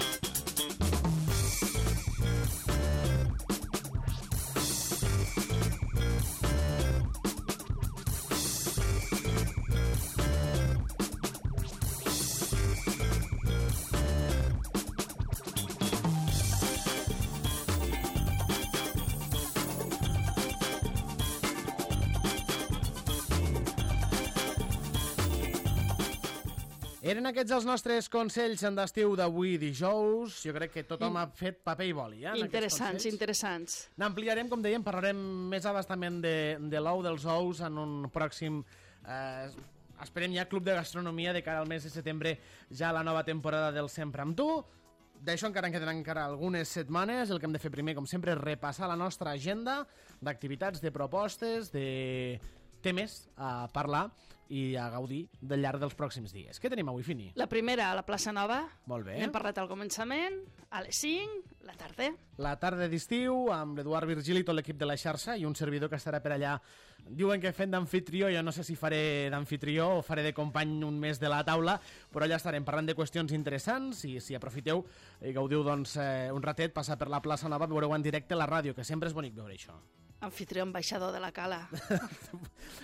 Eren aquests els nostres consells d'estiu d'avui dijous. Jo crec que tothom ha fet paper i boli. Interessants. N'ampliarem, com dèiem, parlarem més abastament de l'ou, dels ous, en un pròxim... esperem ja Club de Gastronomia de cara al mes de setembre, ja la nova temporada del Sempre amb tu. D'això encara en queden encara algunes setmanes. El que hem de fer primer, com sempre, és repassar la nostra agenda d'activitats, de propostes, de temes a parlar i a gaudir del llarg dels pròxims dies. Què tenim avui, Fini? La primera a la plaça Nova. Molt bé. N'hem parlat al començament, a les 5, la tarda. La tarda d'estiu, amb l'Eduard Virgili i tot l'equip de la xarxa, i un servidor que estarà per allà. Diuen que fent d'anfitrió, jo no sé si faré d'anfitrió o faré de company un mes de la taula, però allà estarem parlant de qüestions interessants, i si aprofiteu i gaudiu doncs, un ratet, passar per la plaça Nova, veureu en directe la ràdio, que sempre és bonic veure això. Anfitrió ambaixador de la Cala.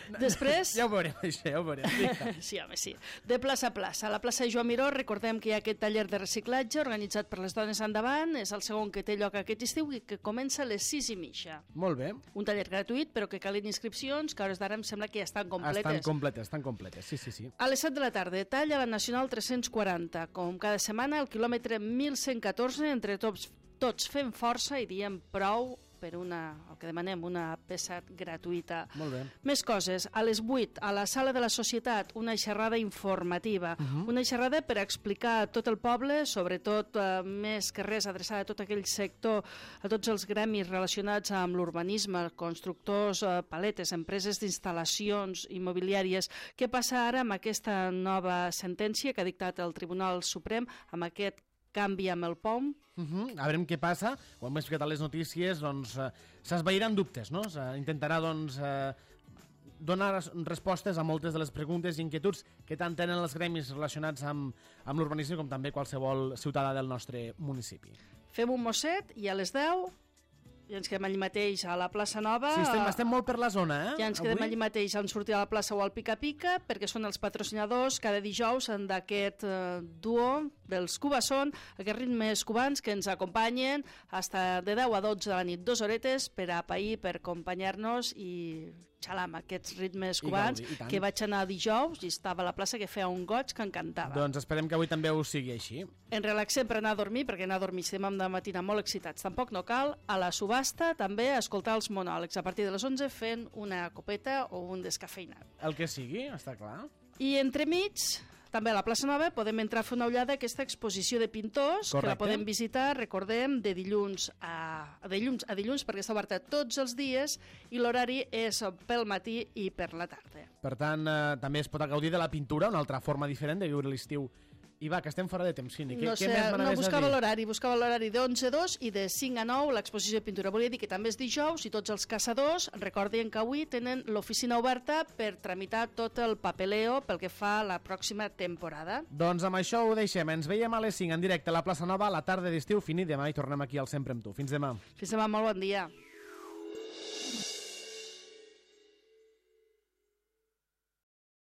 Després... Ja ho veurem, això, ja ho veurem. Sí, home, sí. De plaça a plaça. A la plaça de Joan Miró recordem que hi ha aquest taller de reciclatge organitzat per les Dones Endavant. És el segon que té lloc aquest estiu i que comença a les 6:30. Molt bé. Un taller gratuït, però que calen inscripcions, que a hores d'ara em sembla que ja estan completes. Estan completes, sí. A les 7 de la tarda, tall a la Nacional 340. Com cada setmana, el quilòmetre 1114, entre tots fem força i diem prou per el que demanem, una peça gratuïta. Molt bé. Més coses. A les 8, a la Sala de la Societat, una xerrada informativa. Una xerrada per explicar a tot el poble, sobretot més que res adreçada a tot aquell sector, a tots els gremis relacionats amb l'urbanisme, constructors, paletes, empreses d'instal·lacions immobiliàries. Què passa ara amb aquesta nova sentència que ha dictat el Tribunal Suprem, amb aquest canvi amb el POM? A veurem què passa. Ho hem explicat a les notícies, doncs s'esvairan dubtes, no? Intentarà, doncs, donar respostes a moltes de les preguntes i inquietuds que tant tenen els gremis relacionats amb l'urbanisme com també qualsevol ciutadà del nostre municipi. Fem un mosset i a les 10 ja ens quedem allí mateix a la plaça Nova. Sí, estem molt per la zona, Ja ens quedem allí mateix en sortir a la plaça o al Pica-Pica, perquè són els patrocinadors cada dijous d'aquest duo dels Cubasson, aquests ritmes cubans que ens acompanyen fins de 10 a 12 de la nit, 2 horetes per a pair, per acompanyar-nos i xalar amb aquests ritmes cubans, que vaig anar dijous i estava a la plaça que feia un goig que encantava. Doncs esperem que avui també ho sigui així. En relaxem per anar a dormir, perquè anar a dormir estem de matina molt excitats. Tampoc no cal. A la subhasta també escoltar els monòlegs a partir de les 11 fent una copeta o un descafeinat. El que sigui, està clar. I entremig, també a la plaça Nova podem entrar a fer una ullada a aquesta exposició de pintors. Correcte. Que la podem visitar, recordem, de dilluns a dilluns, perquè està oberta tots els dies i l'horari és pel matí i per la tarda. Per tant, també es pot gaudir de la pintura, una altra forma diferent de viure l'estiu. I va, que estem fora de temps, Cini. No sé, no buscava l'horari de 11 a 2 i de 5 a 9 l'exposició de pintura. Volia dir que també és dijous i tots els caçadors recordin que avui tenen l'oficina oberta per tramitar tot el papeleo pel que fa a la pròxima temporada. Doncs amb això ho deixem. Ens veiem a les 5 en directe a la plaça Nova a la tarda d'estiu. Fini, demà i tornem aquí al Sempre amb tu. Fins demà. Fins demà, molt bon dia.